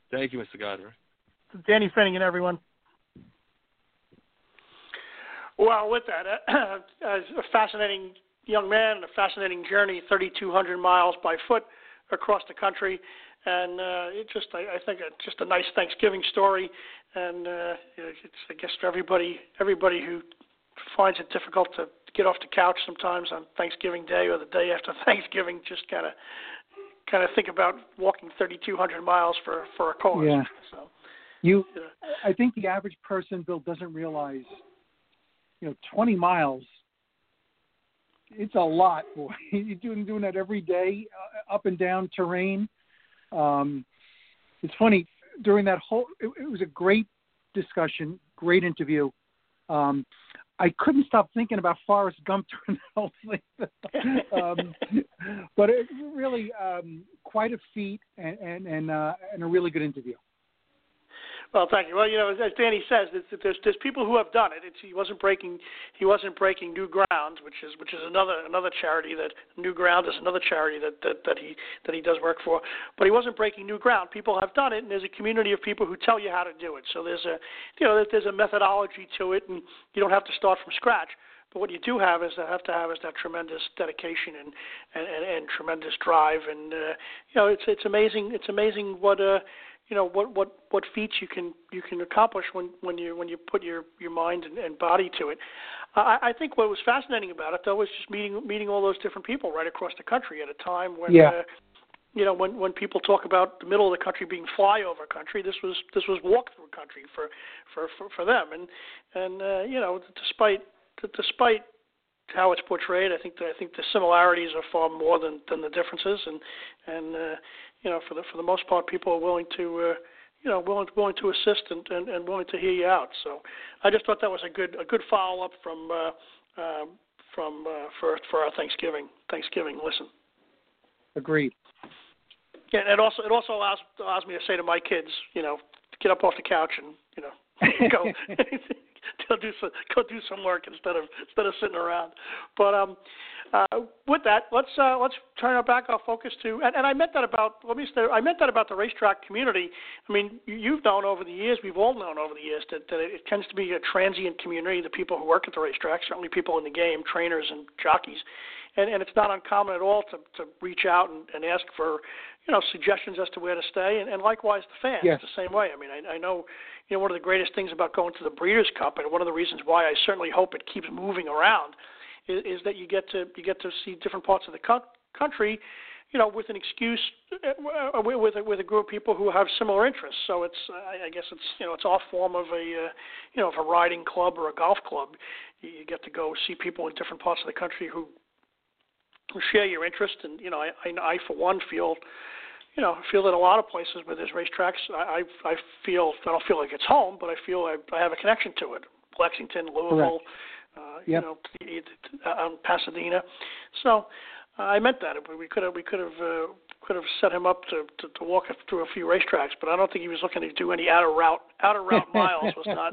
Thank you, Mister Godber. Danny Finnegan, everyone. Well, with that, uh, as a fascinating young man, a fascinating journey, thirty-two hundred miles by foot across the country, and uh, it just, I, I think, it's just a nice Thanksgiving story, and uh, it's, I guess, for everybody, everybody who finds it difficult to get off the couch sometimes on Thanksgiving Day or the day after Thanksgiving, just kind of, kind of think about walking thirty-two hundred miles for for a cause. Yeah. So, you, yeah. I think the average person, Bill, doesn't realize. You know, twenty miles, it's a lot, boy. You're doing, doing that every day, uh, up and down terrain. Um, it's funny, during that whole, it, it was a great discussion, great interview. Um, I couldn't stop thinking about Forrest Gump during the whole thing. um, but it really um, quite a feat and, and, and, uh, and a really good interview. Well, thank you. Well, you know, as Danny says, there's there's people who have done it. It's, he wasn't breaking he wasn't breaking new ground, which is which is another another charity that New Ground is another charity that, that, that he that he does work for. But he wasn't breaking new ground. People have done it, and there's a community of people who tell you how to do it. So there's a you know there's a methodology to it, and you don't have to start from scratch. But what you do have is that have to have is that tremendous dedication and and, and, and tremendous drive, and uh, you know it's it's amazing it's amazing what uh you know what, what, what feats you can you can accomplish when, when you when you put your, your mind and, and body to it. Uh, I, I think what was fascinating about it though was just meeting meeting all those different people right across the country at a time when yeah. uh, you know when, when people talk about the middle of the country being flyover country, this was this was walk through country for for, for, for them, and and uh, you know despite despite how it's portrayed, I think the, I think the similarities are far more than, than the differences, and and uh, you know for the for the most part, people are willing to uh, you know willing willing to assist and, and, and willing to hear you out. So I just thought that was a good a good follow up from uh, uh, from uh, for for our Thanksgiving Thanksgiving listen. Agreed. Yeah, and it also it also allows allows me to say to my kids, you know, get up off the couch and you know go. Go do some go do some work instead of instead of sitting around. But um, uh, with that, let's uh, let's turn our back our focus to and, and I meant that about let me say I meant that about the racetrack community. I mean, you, you've known over the years, we've all known over the years that, that it tends to be a transient community. The people who work at the racetrack, certainly people in the game, trainers and jockeys, and, and it's not uncommon at all to, to reach out and, and ask for you know suggestions as to where to stay, and, and likewise the fans yes. the same way. I mean, I, I know. You know, one of the greatest things about going to the Breeders' Cup, and one of the reasons why I certainly hope it keeps moving around, is, is that you get to you get to see different parts of the co- country, you know, with an excuse, uh, with a, with a group of people who have similar interests. So it's, uh, I guess it's, you know, it's our form of a, uh, you know, of a riding club or a golf club. You get to go see people in different parts of the country who, who share your interest, and you know, I, I, I for one feel. You know, I feel that a lot of places where there's racetracks, I, I, I feel, I don't feel like it's home, but I feel I, I have a connection to it. Lexington, Louisville, uh, yep. you know, um, Pasadena. So uh, I meant that. We could have, we could have, uh, could have set him up to, to, to walk through a few racetracks, but I don't think he was looking to do any out of route, out of route miles. Was not,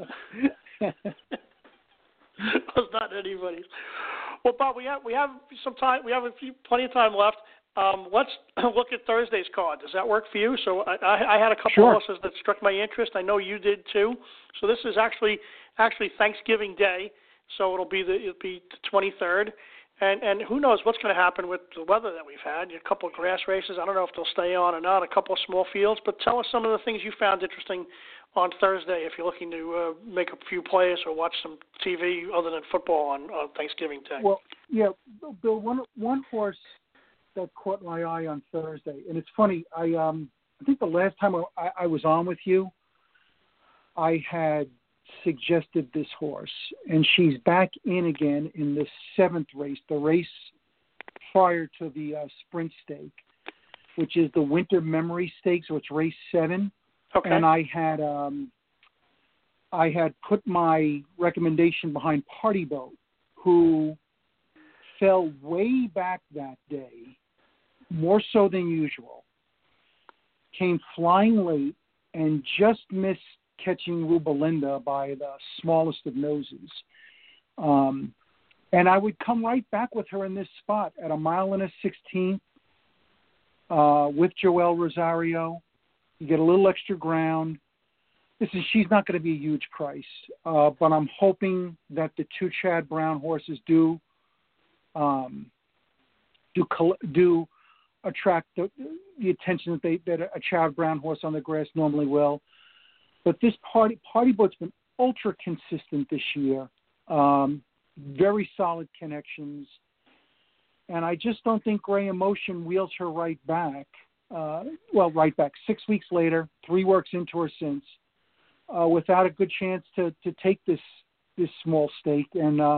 was not anybody's. Well, Bob, we have, we have some time. We have a few, plenty of time left. Um, let's look at Thursday's card. Does that work for you? So I, I, I had a couple sure. of horses that struck my interest. I know you did too. So this is actually actually Thanksgiving Day. So it'll be the it'll be the twenty-third, and and who knows what's going to happen with the weather that we've had. A couple of grass races. I don't know if they'll stay on or not. A couple of small fields. But tell us some of the things you found interesting on Thursday if you're looking to uh, make a few plays or watch some T V other than football on, on Thanksgiving Day. Well, yeah, Bill. One one horse that caught my eye on Thursday, and it's funny. I um I think the last time I, I was on with you, I had suggested this horse, and she's back in again in the seventh race, the race prior to the uh, Sprint Stake, which is the Winter Memory Stakes, so it's race seven. Okay. And I had um I had put my recommendation behind Party Boat, who fell way back that day, more so than usual, came flying late and just missed catching Rubelinda by the smallest of noses. Um, and I would come right back with her in this spot at a mile and a sixteenth uh, with Joel Rosario. You get a little extra ground. Listen, she's not going to be a huge price, uh, but I'm hoping that the two Chad Brown horses do um, do do attract the, the attention that they that a Chad Brown horse on the grass normally will. But this party party boat's been ultra consistent this year. Um, very solid connections, and I just don't think Gray Emotion wheels her right back. Uh, well, right back six weeks later, three works into her since. Uh, without a good chance to, to take this this small stake. And uh,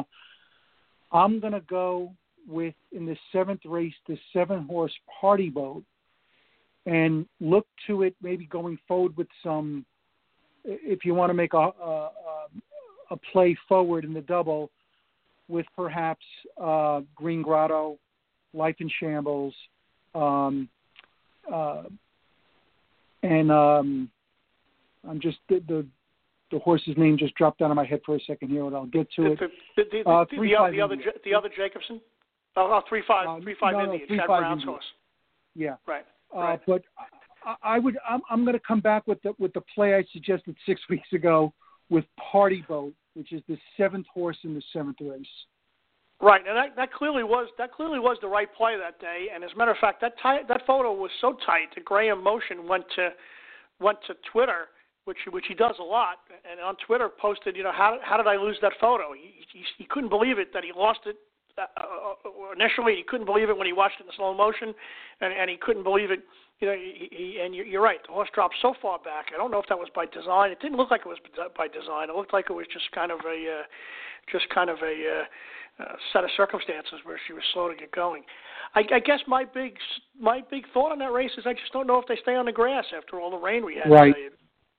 I'm going to go with, in the seventh race, the seven-horse Party Boat, and look to it maybe going forward with some, if you want to make a, a, a play forward in the double, with perhaps uh, Green Grotto, Life in Shambles, um, uh, and... Um, I'm just the, the the horse's name just dropped out of my head for a second here, and I'll get to it. The, the, the, uh, the, the, the other the other Jacobson, oh, oh three five uh, three five no, Indian, no, Chad Brown's horse. Yeah, right. Uh, right. But I, I would I'm, I'm going to come back with the with the play I suggested six weeks ago with Party Boat, which is the seventh horse in the seventh race. Right, and that, that clearly was that clearly was the right play that day. And as a matter of fact, that tight, that photo was so tight that Gray Emotion went to went to Twitter, which which he does a lot, and on Twitter posted, you know, how how did I lose that photo? He he, he couldn't believe it that he lost it uh, initially. He couldn't believe it when he watched it in slow motion, and, and he couldn't believe it. You know, he, he, and you're right. The horse dropped so far back. I don't know if that was by design. It didn't look like it was by design. It looked like it was just kind of a uh, just kind of a uh, uh, set of circumstances where she was slow to get going. I, I guess my big my big thought on that race is I just don't know if they stay on the grass after all the rain we had right. today.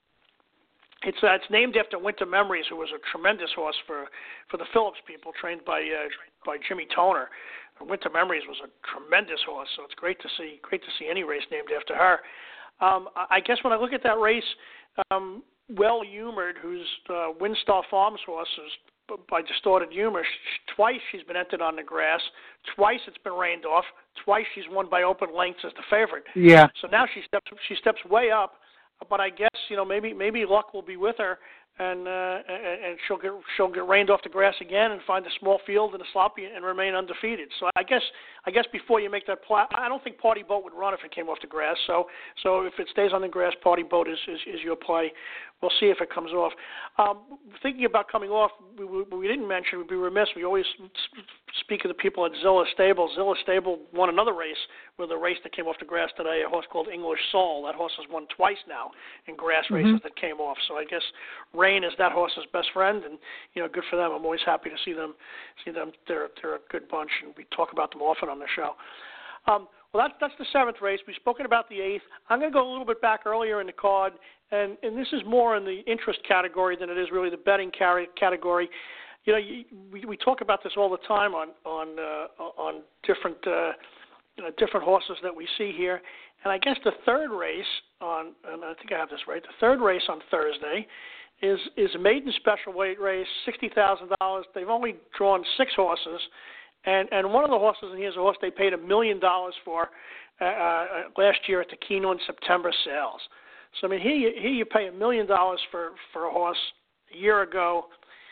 It's uh, it's named after Winter Memories, who was a tremendous horse for, for the Phillips people, trained by uh, by Jimmy Toner. Winter Memories was a tremendous horse, so it's great to see great to see any race named after her. Um, I guess when I look at that race, um, Well Humored, who's uh, Windstar Farms horse, is by Distorted Humor. She, twice she's been entered on the grass. Twice it's been rained off. Twice she's won by open lengths as the favorite. Yeah. So now she steps she steps way up. But I guess, you know, maybe maybe luck will be with her, and uh, and she'll get she'll get rained off the grass again and find a small field and a sloppy and remain undefeated. So I guess I guess before you make that play, I don't think Party Boat would run if it came off the grass. So so if it stays on the grass, Party Boat is is, is your play. We'll see if it comes off. Um, thinking about coming off, we, we, we didn't mention, we'd be remiss. We always speak of the people at Zilla Stable. Zilla Stable won another race with a race that came off the grass today, a horse called English Soul. That horse has won twice now in grass races mm-hmm. that came off. So I guess rain is that horse's best friend, and you know, good for them. I'm always happy to see them. See them. They're they're a good bunch, and we talk about them often on the show. Um, well, that's that's the seventh race. We've spoken about the eighth. I'm going to go a little bit back earlier in the card, and and this is more in the interest category than it is really the betting category. You know, you, we we talk about this all the time on on uh, on different uh, you know, different horses that we see here. And I guess the third race on, and I think I have this right, the third race on Thursday is is a maiden special weight race, sixty thousand dollars. They've only drawn six horses, and and one of the horses, and here's a horse they paid a million dollars for uh, uh, last year at the Keeneland September sales. So I mean, here you, here you pay a million dollars for for a horse. A year ago,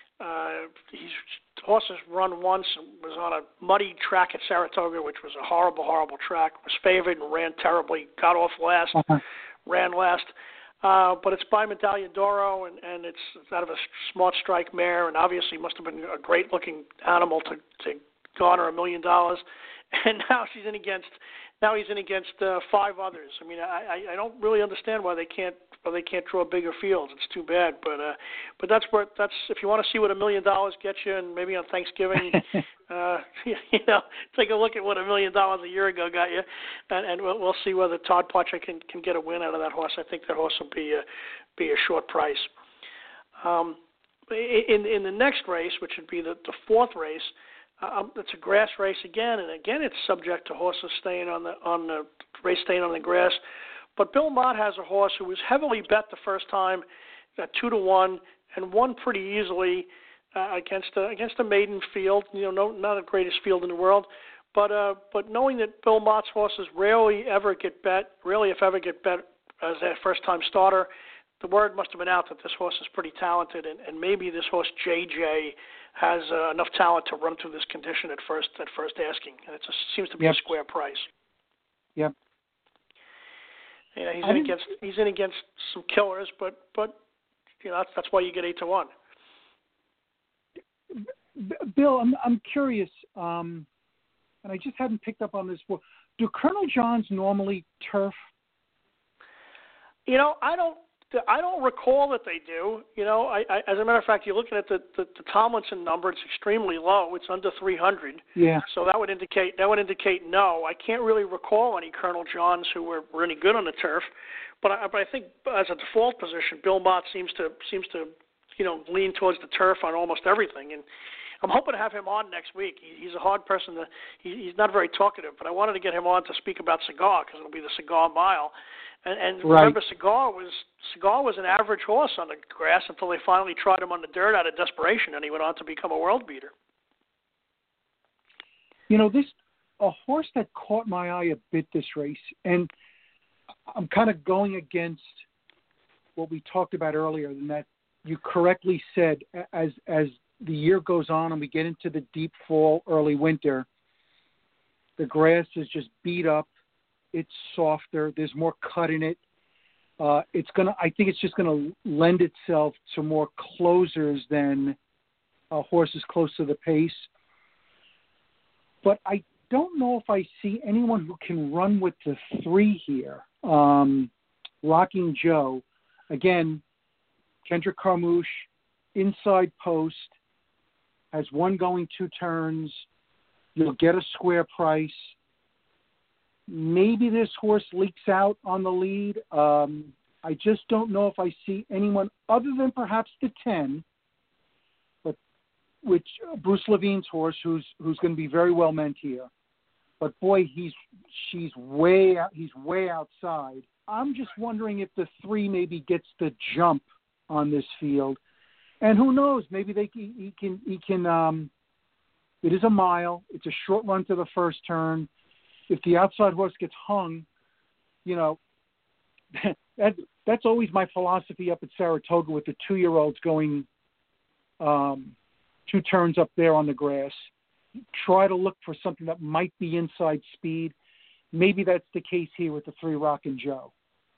uh, he's horses run once and was on a muddy track at Saratoga, which was a horrible, horrible track. Was favored and ran terribly. Got off last, uh-huh. ran last. Uh, but it's by Medaglia d'Oro, and, and it's, it's out of a Smart Strike mare, and obviously must have been a great-looking animal to, to garner a million dollars. And now she's in against, now he's in against uh, five others. I mean, I, I don't really understand why they can't why they can't draw bigger fields. It's too bad, but uh, but that's where that's if you want to see what a million dollars gets you, and maybe on Thanksgiving, uh, you know, take a look at what a million dollars a year ago got you, and, and we'll, we'll see whether Todd Pletcher can, can get a win out of that horse. I think that horse will be a be a short price. Um, in in the next race, which would be the, the fourth race. Um, it's a grass race again, and again it's subject to horses staying on the on the race staying on the grass. But Bill Mott has a horse who was heavily bet the first time at two to one and won pretty easily uh, against a, against a maiden field. You know, no, not the greatest field in the world, but uh, but knowing that Bill Mott's horses rarely ever get bet, rarely if ever get bet as a first-time starter. The word must have been out that this horse is pretty talented, and, and maybe this horse J J has uh, enough talent to run through this condition at first at first asking, and it just seems to be yep. a square price. Yep. Yeah, he's in against he's in against some killers, but but you know that's that's why you get eight to one. Bill, I'm I'm curious, um, and I just hadn't picked up on this before. Do Colonel Johns normally turf? You know, I don't. I don't recall that they do. You know, I, I, as a matter of fact, you're looking at the, the, the Tomlinson number. It's extremely low. It's under three hundred. Yeah. So that would indicate that would indicate no. I can't really recall any Colonel Johns who were, were any good on the turf. But I, but I think as a default position, Bill Mott seems to seems to you know lean towards the turf on almost everything. And I'm hoping to have him on next week. He, he's a hard person to. He, he's not very talkative, but I wanted to get him on to speak about Cigar because it'll be the Cigar Mile. And, and right. remember, Cigar was Cigar was an average horse on the grass until they finally tried him on the dirt out of desperation, and he went on to become a world beater. You know, this a horse that caught my eye a bit this race, and I'm kind of going against what we talked about earlier, and that you correctly said as as the year goes on and we get into the deep fall, early winter, the grass is just beat up. It's softer. There's more cut in it. Uh, it's gonna. I think it's just gonna lend itself to more closers than uh, horses close to the pace. But I don't know if I see anyone who can run with the three here. Um, Rocking Joe, again, Kendrick Carmouche, inside post, has one going two turns. You'll get a square price. Maybe this horse leaks out on the lead. Um, I just don't know if I see anyone other than perhaps the ten, but which uh, Bruce Levine's horse, who's who's going to be very well meant here. But boy, he's she's way out, he's way outside. I'm just wondering if the three maybe gets the jump on this field, and who knows? Maybe they he, he can he can. Um, it is a mile. It's a short run to the first turn. If the outside horse gets hung, you know, that that's always my philosophy up at Saratoga with the two-year-olds going um, two turns up there on the grass. Try to look for something that might be inside speed. Maybe that's the case here with the three Rockin' Joe.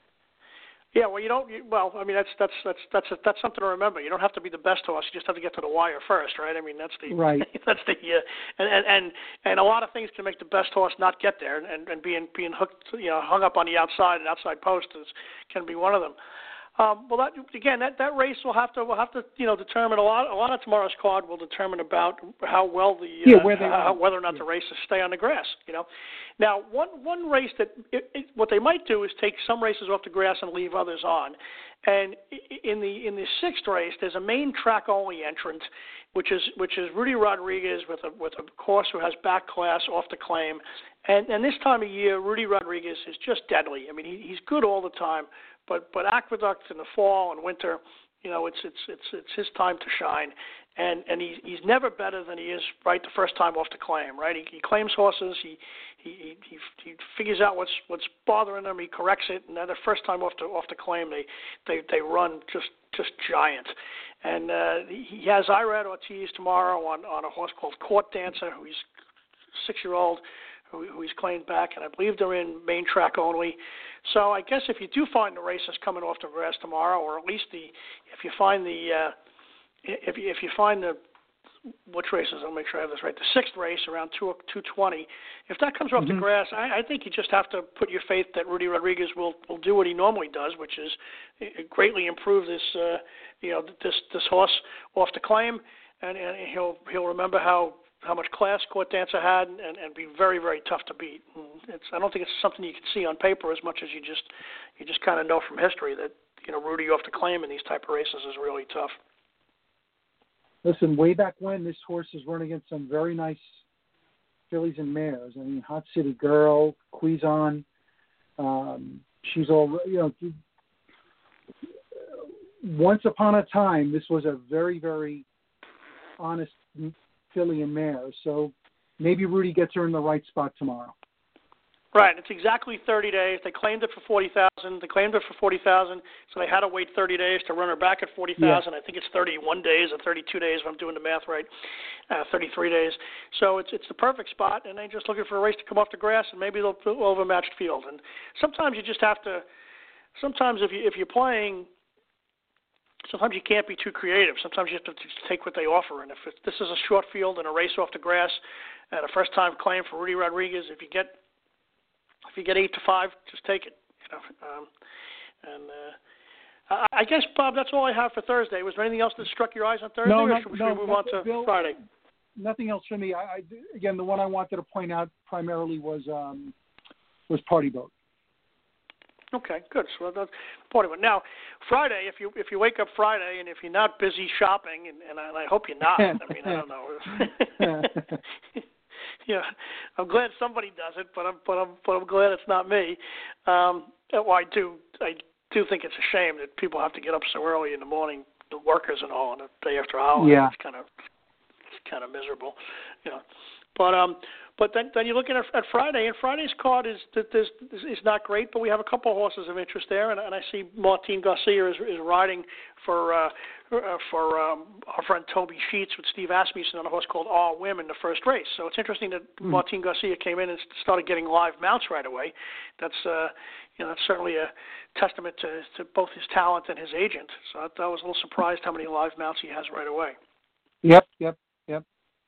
Yeah, well, you don't. You, well, I mean, that's that's that's that's a, that's something to remember. You don't have to be the best horse. You just have to get to the wire first, right? I mean, that's the right. That's the uh, and, and and and a lot of things can make the best horse not get there, and and being being hooked, you know, hung up on the outside and outside post is can be one of them. Um, well, that, again, that, that race will have to will have to you know determine a lot. A lot of tomorrow's card will determine about how well the uh, yeah, where they how, whether or not yeah. the races stay on the grass. You know, now one one race that it, it, what they might do is take some races off the grass and leave others on. And in the in the sixth race, there's a main track only entrant, which is which is Rudy Rodriguez with a with a horse who has back class off the claim. And and this time of year, Rudy Rodriguez is just deadly. I mean, he, he's good all the time. But but Aqueduct in the fall and winter, you know, it's it's it's it's his time to shine, and and he's he's never better than he is right the first time off the claim, right? He, he claims horses, he he he he figures out what's what's bothering them, he corrects it, and then the first time off the off the claim, they they they run just just giant, and uh, he has Irad Ortiz tomorrow on on a horse called Court Dancer, who's six year old. Who, who he's claimed back, and I believe they're in main track only. So I guess if you do find the races coming off the grass tomorrow, or at least the if you find the uh, if you, if you find the which races, I'll make sure I have this right. The sixth race around two two twenty. If that comes off mm-hmm. the grass, I, I think you just have to put your faith that Rudy Rodriguez will, will do what he normally does, which is greatly improve this uh, you know this this horse off the claim, and, and he'll he'll remember how. how much class Court Dancer had, and, and be very, very tough to beat. And it's I don't think it's something you can see on paper as much as you just you just kind of know from history that you know Rudy off the claim in these type of races is really tough. Listen, way back when, this horse is running against some very nice fillies and mares. I mean, Hot City Girl, Quizon, um, she's all you know. Once upon a time, this was a very, very honest filly and mare, so maybe Rudy gets her in the right spot tomorrow. Right, it's exactly thirty days. They claimed it for forty thousand. They claimed it for forty thousand, so they had to wait thirty days to run her back at forty thousand. Yeah. I think it's thirty-one days or thirty-two days if I'm doing the math right. Uh, thirty-three days. So it's it's the perfect spot, and they're just looking for a race to come off the grass, and maybe they'll they'll overmatched field. And sometimes you just have to. Sometimes if you if you're playing. Sometimes you can't be too creative. Sometimes you have to just take what they offer. And if it, this is a short field and a race off the grass, and a first-time claim for Rudy Rodriguez, if you get if you get eight to five, just take it. You know. Um, and uh, I, I guess, Bob, that's all I have for Thursday. Was there anything else that struck your eyes on Thursday, no, or no, should, should no, we move no, on to Bill, Friday? Nothing else for me. I, I, again, the one I wanted to point out primarily was um, was Party Boat. Okay, good. So that's part of it. Now, Friday, if you if you wake up Friday and if you're not busy shopping, and, and, I, and I hope you're not. I mean, I don't know. Yeah, I'm glad somebody does it, but I'm but I'm but I'm glad it's not me. Um, well, I do I do think it's a shame that people have to get up so early in the morning, the workers and all, on the day after a holiday. Yeah. It's kind of it's kind of miserable, you know. But um. But then, then you're looking at, at Friday, and Friday's card is that is is not great. But we have a couple of horses of interest there, and, and I see Martin Garcia is, is riding for uh, for um, our friend Toby Sheets with Steve Asmussen on a horse called All Women in the first race. So it's interesting that mm. Martin Garcia came in and started getting live mounts right away. That's uh, you know that's certainly a testament to, to both his talent and his agent. So I, I was a little surprised how many live mounts he has right away. Yep, yep, yep.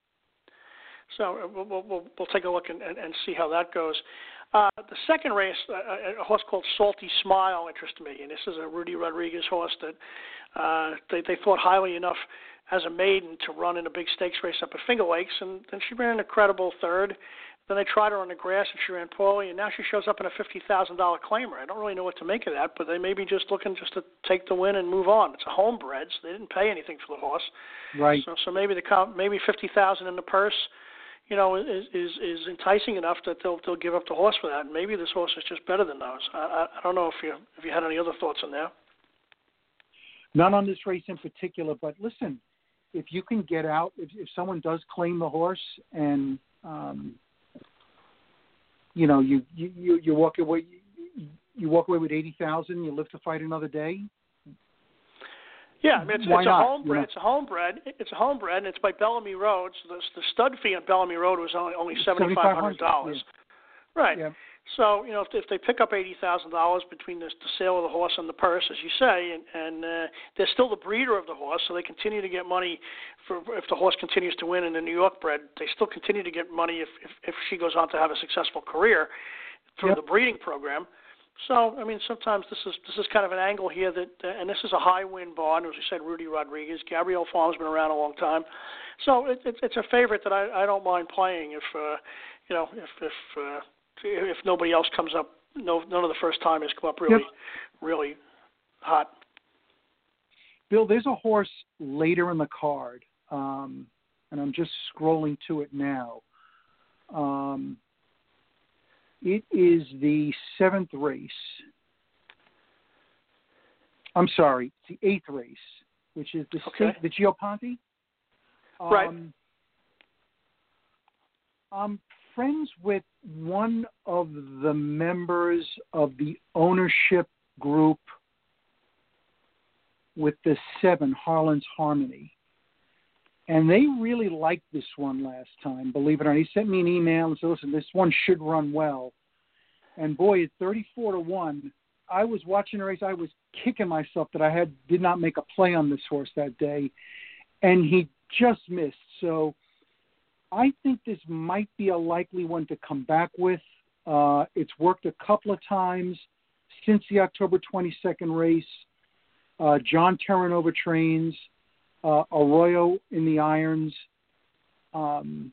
So we'll, we'll, we'll take a look and, and, and see how that goes. Uh, the second race, uh, a horse called Salty Smile interested me, and this is a Rudy Rodriguez horse that uh, they, they thought highly enough as a maiden to run in a big stakes race up at Finger Lakes, and then she ran an incredible third. Then they tried her on the grass, and she ran poorly, and now she shows up in a fifty thousand dollars claimer. I don't really know what to make of that, but they may be just looking just to take the win and move on. It's a homebred, so they didn't pay anything for the horse. Right. So, so maybe the maybe fifty thousand dollars in the purse, you know, is, is is enticing enough that they'll they'll give up the horse for that. And maybe this horse is just better than those. I, I, I don't know if you if you had any other thoughts on that. Not on this race in particular, but listen, if you can get out, if, if someone does claim the horse and um, you know you you you, you walk away you, you walk away with eighty thousand, you live to fight another day. Yeah, I mean, it's, Why it's a not? homebred. Yeah. It's a homebred. It's a homebred, and it's by Bellamy Road. So the, the stud fee on Bellamy Road was only only seventy five hundred dollars. Yeah. Right. Yeah. So you know, if, if they pick up eighty thousand dollars between the, the sale of the horse and the purse, as you say, and, and uh, they're still the breeder of the horse, so they continue to get money for if the horse continues to win in the New York bred. They still continue to get money if if, if she goes on to have a successful career through yep. the breeding program. So, I mean, sometimes this is this is kind of an angle here that, uh, and this is a high-win barn, as we said, Rudy Rodriguez. Gabrielle Farm's been around a long time. So it, it, it's a favorite that I, I don't mind playing if, uh, you know, if if uh, if nobody else comes up, no, none of the first timers come up really, yep. really hot. Bill, there's a horse later in the card, um, and I'm just scrolling to it now. Um, It is the seventh race. I'm sorry, it's the eighth race, which is the okay. state, the Gioponte. Um, right. I'm friends with one of the members of the ownership group with the seven, Harlan's Harmony. And they really liked this one last time, believe it or not. He sent me an email and said, listen, this one should run well. And boy, at thirty-four to one, I was watching the race. I was kicking myself that I had did not make a play on this horse that day. And he just missed. So I think this might be a likely one to come back with. Uh, it's worked a couple of times since the October twenty-second race. Uh, John Terranova trains. Uh, Arroyo in the irons. Um,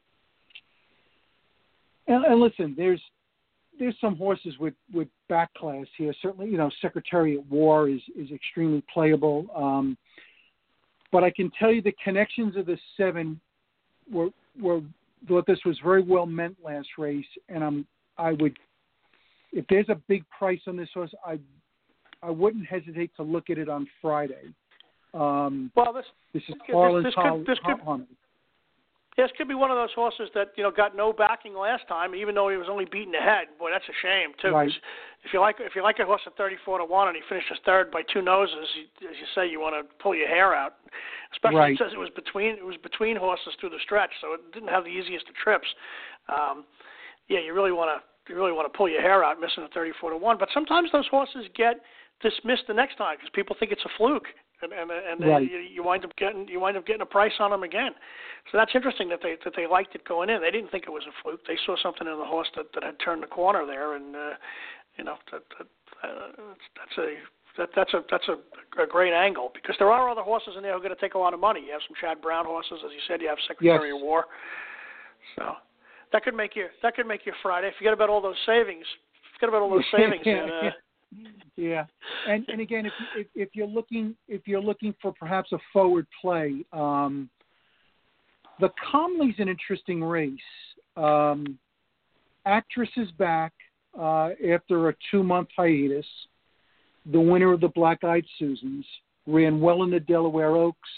and, and listen, there's there's some horses with, with back class here. Certainly, you know, Secretariat War is, is extremely playable. Um, but I can tell you the connections of the seven were were thought this was very well meant last race, and I'm I would if there's a big price on this horse, I I wouldn't hesitate to look at it on Friday. Um, well, this this is Harlan's this, this, could, this, could, Harmony. This could be one of those horses that, you know, got no backing last time, even though he was only beaten ahead. Boy, that's a shame too. Right. If you like, if you like a horse at thirty-four to one and he finishes third by two noses, you, as you say, you want to pull your hair out. Especially right. since it was between it was between horses through the stretch, so it didn't have the easiest of trips. Um, yeah, you really want to you really want to pull your hair out missing a thirty-four to one. But sometimes those horses get dismissed the next time because people think it's a fluke. And and, and right. you, you wind up getting you wind up getting a price on them again. So that's interesting that they that they liked it going in. They didn't think it was a fluke. They saw something in the horse that, that had turned the corner there, and uh, you know that, that uh, that's a that, that's a that's a, a great angle because there are other horses in there who are going to take a lot of money. You have some Chad Brown horses, as you said. You have Secretary yes. of War. So that could make you that could make you Friday. Forget about all those savings. Forget about all those savings. and, uh, Yeah, and and again, if, if if you're looking if you're looking for perhaps a forward play, um, the Comley's an interesting race. Um, Actress is back uh, after a two-month hiatus. The winner of the Black Eyed Susans ran well in the Delaware Oaks.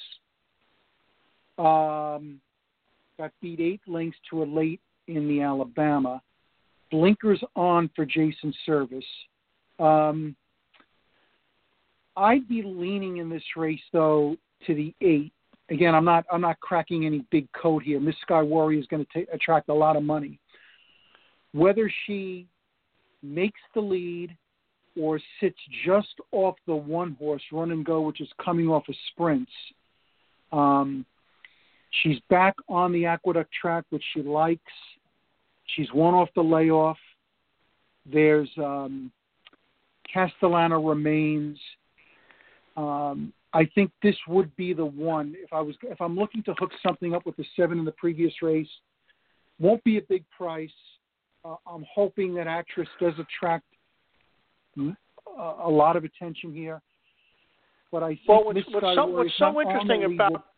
Um, got beat eight lengths to a late in the Alabama. Blinkers on for Jason Service. Um, I'd be leaning in this race though to the eight. Again, I'm not I'm not cracking any big code here. Miss Sky Warrior is going to ta- attract a lot of money. Whether she makes the lead or sits just off the one horse Run and Go, which is coming off of sprints. Um, she's back on the Aqueduct track, which she likes. She's won off the layoff. There's um, Castellana Remains. Um, I think this would be the one. If I was, if I'm looking to hook something up with the seven in the previous race, won't be a big price. Uh, I'm hoping that Actress does attract a, a lot of attention here. But I think well, what's, Miss what's Sky so, Warrior what's so interesting about will...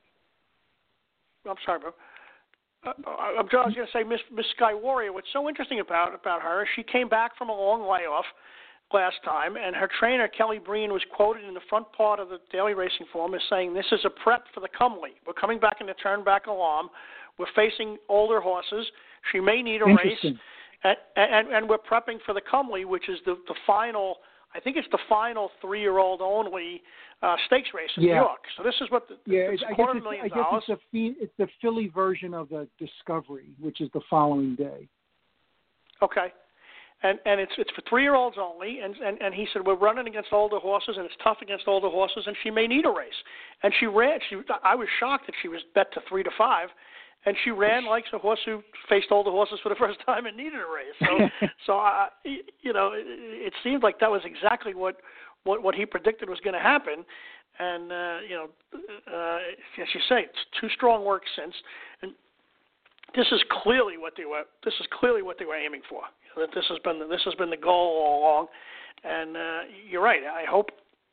I'm sorry, bro. Uh, I'm just going to say Miss, Miss Sky Warrior. What's so interesting about about her is she came back from a long layoff last time, and her trainer Kelly Breen was quoted in the front part of the Daily Racing Form as saying, "This is a prep for the Comley. We're coming back in the Turnback Alarm. We're facing older horses. She may need a race, and, and and we're prepping for the Comley, which is the the final. I think it's the final three-year-old only uh, stakes race in yeah. New York. So this is what the, yeah, it's I quarter guess million it's, I guess dollars. it's, a, it's the Philly version of the Discovery, which is the following day. Okay. And and it's it's for three-year-olds only, and, and, and he said, we're running against older horses, and it's tough against older horses, and she may need a race. And she ran, she, I was shocked that she was bet to three to five, and she ran like a horse who faced older horses for the first time and needed a race. So, so I, you know, it, it seemed like that was exactly what, what, what he predicted was going to happen. And, uh, you know, uh, as you say, it's two strong works since, and this is clearly what they were, this is clearly what they were aiming for. That this has been the, this has been the goal all along, and uh, you're right. I hope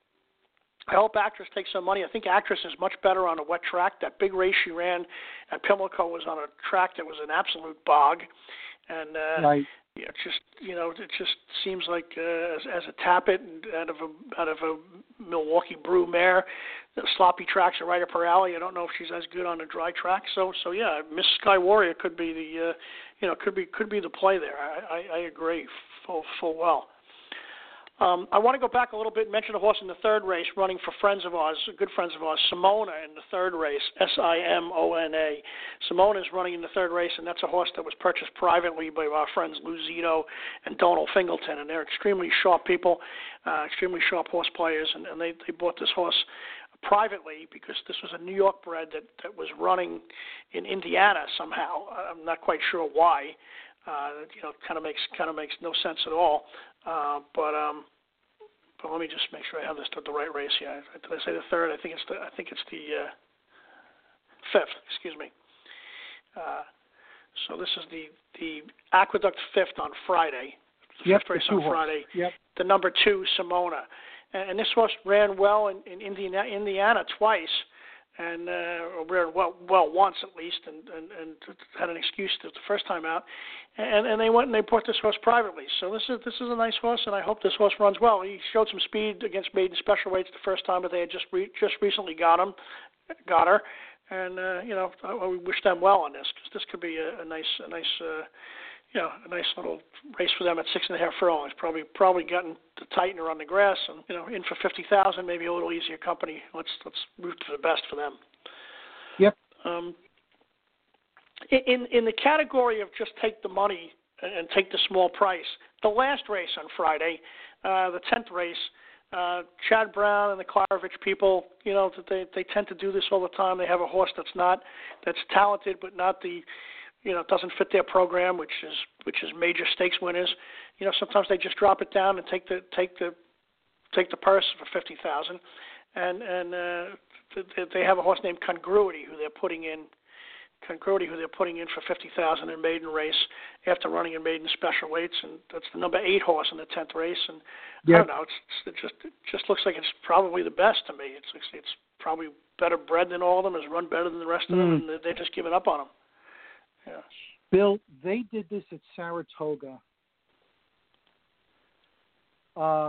I hope Actress takes some money. I think Actress is much better on a wet track. That big race she ran at Pimlico was on a track that was an absolute bog, and uh, right. yeah, it just you know it just seems like uh, as, as a Tappet out of a out of a Milwaukee Brew mare, the sloppy tracks are right up her alley. I don't know if she's as good on a dry track. So so yeah, Miss Sky Warrior could be the uh, you know could be could be the play there. I, I, I agree full full well. Um, I want to go back a little bit and mention a horse in the third race running for friends of ours, good friends of ours, Simona in the third race, S I M O N A. Simona is running in the third race, and that's a horse that was purchased privately by our friends Lou Zito and Donald Fingleton, and they're extremely sharp people, uh, extremely sharp horse players, and, and they, they bought this horse privately because this was a New York bred that, that was running in Indiana somehow. I'm not quite sure why. Uh, you know, kind of makes kind of makes no sense at all. Uh, but um, but let me just make sure I have this the right race here. Did I say the third? I think it's the I think it's the uh, fifth. Excuse me. Uh, so this is the the Aqueduct fifth on Friday. The yep, fifth race the on horse. Friday. Yep. The number two Simona, and, and this horse ran well in, in Indiana, Indiana twice. And uh, ran well, well once at least, and, and, and had an excuse the first time out, and, and they went and they bought this horse privately. So this is this is a nice horse, and I hope this horse runs well. He showed some speed against maiden special weights the first time, but they had just re- just recently got him, got her, and uh, you know, I, we wish them well on this because this could be a, a nice, a nice, uh, you know, a nice little race for them at six and a half furlongs. Probably, probably gotten the tightener on the grass, and you know, in for fifty thousand, maybe a little easier company. Let's let's root for the best for them. Yep. Um, in in the category of just take the money and, and take the small price, the last race on Friday, uh, the tenth race. Uh, Chad Brown and the Klarovich people, you know, that they they tend to do this all the time. They have a horse that's not that's talented, but not the, you know, doesn't fit their program, which is which is major stakes winners. You know, sometimes they just drop it down and take the take the take the purse for fifty thousand, and and uh, they have a horse named Congruity who they're putting in. Congruity, who they're putting in for fifty thousand in maiden race after running in maiden special weights, and that's the number eight horse in the tenth race. And yep. I don't know, it's, it's, it just it just looks like it's probably the best to me. It's it's probably better bred than all of them, has run better than the rest of mm. them, and they're just giving up on them. Yeah. Bill, they did this at Saratoga. Uh,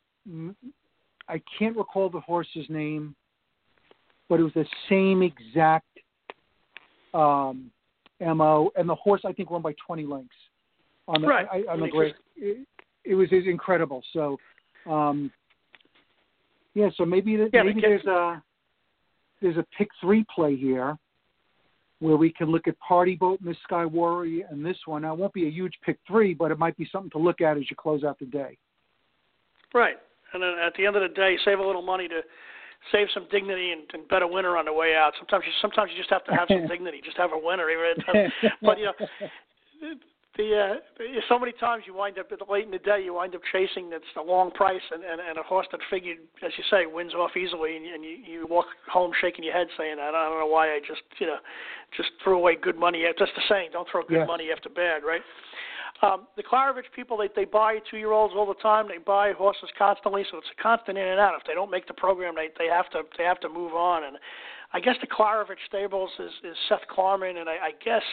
I can't recall the horse's name, but it was the same exact Um, M O, and the horse I think won by twenty lengths on the right. I, on the great. It, it was is incredible. So, um, yeah. So maybe the, yeah, maybe there's a there's a pick three play here, where we can look at Party Boat, Miss Sky Warrior, and this one. Now, it won't be a huge pick three, but it might be something to look at as you close out the day. Right, and then at the end of the day, save a little money to. Save some dignity and, and bet a winner on the way out. Sometimes you sometimes you just have to have some dignity, just have a winner. But you know, the uh, so many times you wind up late in the day, you wind up chasing that's a long price and, and, and a horse that figured, as you say, wins off easily, and, and you, you walk home shaking your head saying, I don't, I don't know why I just you know just threw away good money. Just the saying, don't throw good yes. money after bad, right? Um, the Klarovich people, they, they buy two-year-olds all the time. They buy horses constantly, so it's a constant in and out. If they don't make the program, they they have to they have to move on. And I guess the Klarovich stables is, is Seth Klarman, and I, I guess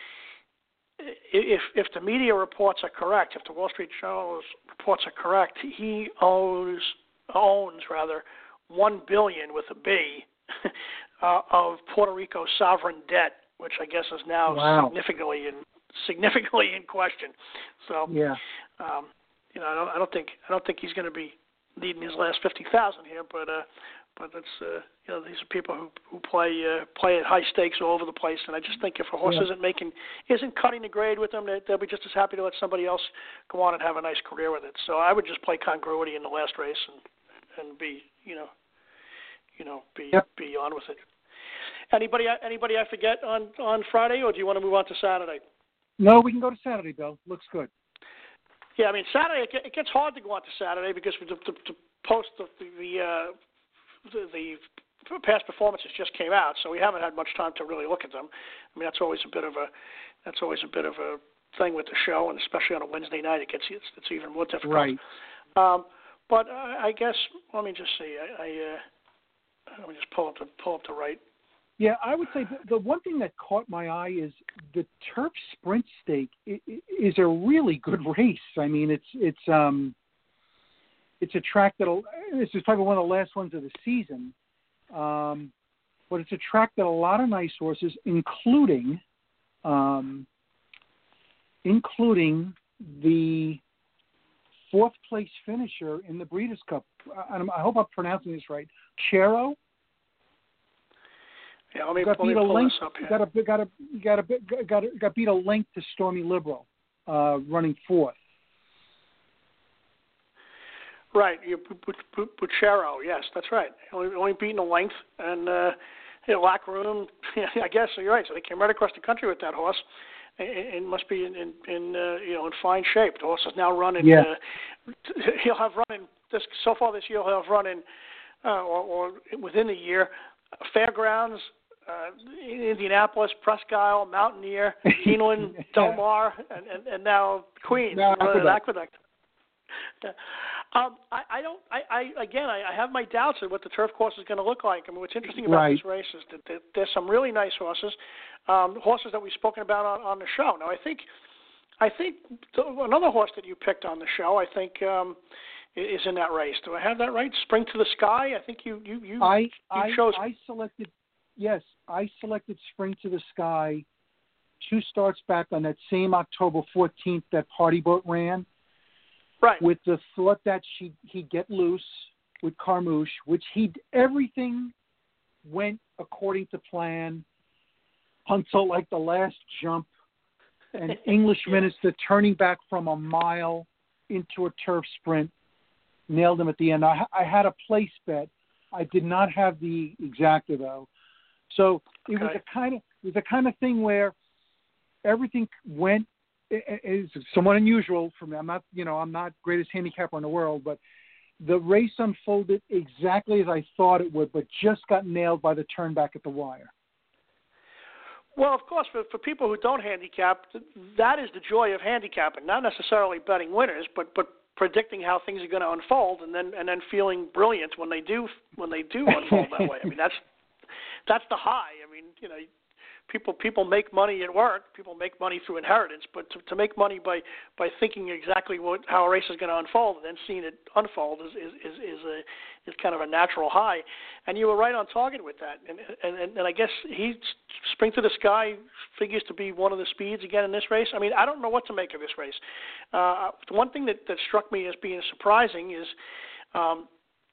if if the media reports are correct, if the Wall Street Journal's reports are correct, he owes owns rather one billion with a B uh, of Puerto Rico sovereign debt, which I guess is now wow. significantly in. significantly in question. So, yeah, um, you know, I don't, I don't think, I don't think he's going to be needing his last fifty thousand here. But, uh, but that's, uh, you know, these are people who who play uh, play at high stakes all over the place. And I just think if a horse yeah. isn't making, isn't cutting the grade with them, they, they'll be just as happy to let somebody else go on and have a nice career with it. So I would just play Congruity in the last race and and be, you know, you know, be yep. be on with it. Anybody, anybody I forget on on Friday, or do you want to move on to Saturday? No, we can go to Saturday, Bill. Looks good. Yeah, I mean, Saturday, it gets hard to go on to Saturday because to, to, to post the the, uh, the the past performances just came out, so we haven't had much time to really look at them. I mean, that's always a bit of a that's always a bit of a thing with the show, and especially on a Wednesday night, it gets it's, it's even more difficult. Right. Um, but uh, I guess let me just see. I, I uh, let me just pull up the pull up the right. Yeah, I would say the, the one thing that caught my eye is the Turf Sprint Stake is a really good race. I mean, it's it's um, it's a track that'll. This is probably one of the last ones of the season, um, but it's a track that a lot of nice horses, including, um, including the fourth place finisher in the Breeders' Cup. I, I hope I'm pronouncing this right. Chero. Yeah, let me, got let me beat a pull length, this up here. Got a got a got a got a, got beat a length to Stormy Liberal, uh, running fourth. Right, you Buchero, yes, that's right. Only, only beaten a length, and uh, you know, Lac Room. I guess so. You're right. So they came right across the country with that horse. It, it must be in, in, in uh, you know in fine shape. The horse is now running. Yeah. Uh, he'll have running this so far this year. He'll have running, uh, or, or within the year, Fairgrounds. Uh, Indianapolis, Presque Isle, Mountaineer, Keeneland, Del Mar, and, and, and now Queens, now Aqueduct. Aqueduct. Yeah. Um, I, I don't. I, I again, I, I have my doubts of what the turf course is going to look like. I mean, what's interesting about right. this race is that there, there's some really nice horses, um, horses that we've spoken about on, on the show. Now, I think, I think the, another horse that you picked on the show, I think, um, is in that race. Do I have that right? Spring to the Sky. I think you you you, I, you I chose. I selected. yes, I selected Spring to the Sky two starts back on that same October fourteenth that Party Boat ran. Right. With the thought that she he'd get loose with Carmouche, which he everything went according to plan until like the last jump, and English yeah. Minister turning back from a mile into a turf sprint nailed him at the end. I, I had a place bet. I did not have the exacta though, so it okay. was a kind of it was a kind of thing where everything went. Is somewhat unusual for me. I'm not, you know, I'm not greatest handicapper in the world, but the race unfolded exactly as I thought it would, but just got nailed by the turn back at the wire. Well, of course, for, for people who don't handicap, that is the joy of handicapping. Not necessarily betting winners, but but predicting how things are going to unfold, and then and then feeling brilliant when they do when they do unfold that way. I mean, that's that's the high. I mean, you know. People people make money at work. People make money through inheritance, but to, to make money by, by thinking exactly what how a race is going to unfold and then seeing it unfold is is is is, a, is kind of a natural high. And you were right on target with that. And and and I guess he Spring to the Sky figures to be one of the speeds again in this race. I mean, I don't know what to make of this race. Uh, the one thing that, that struck me as being surprising is um,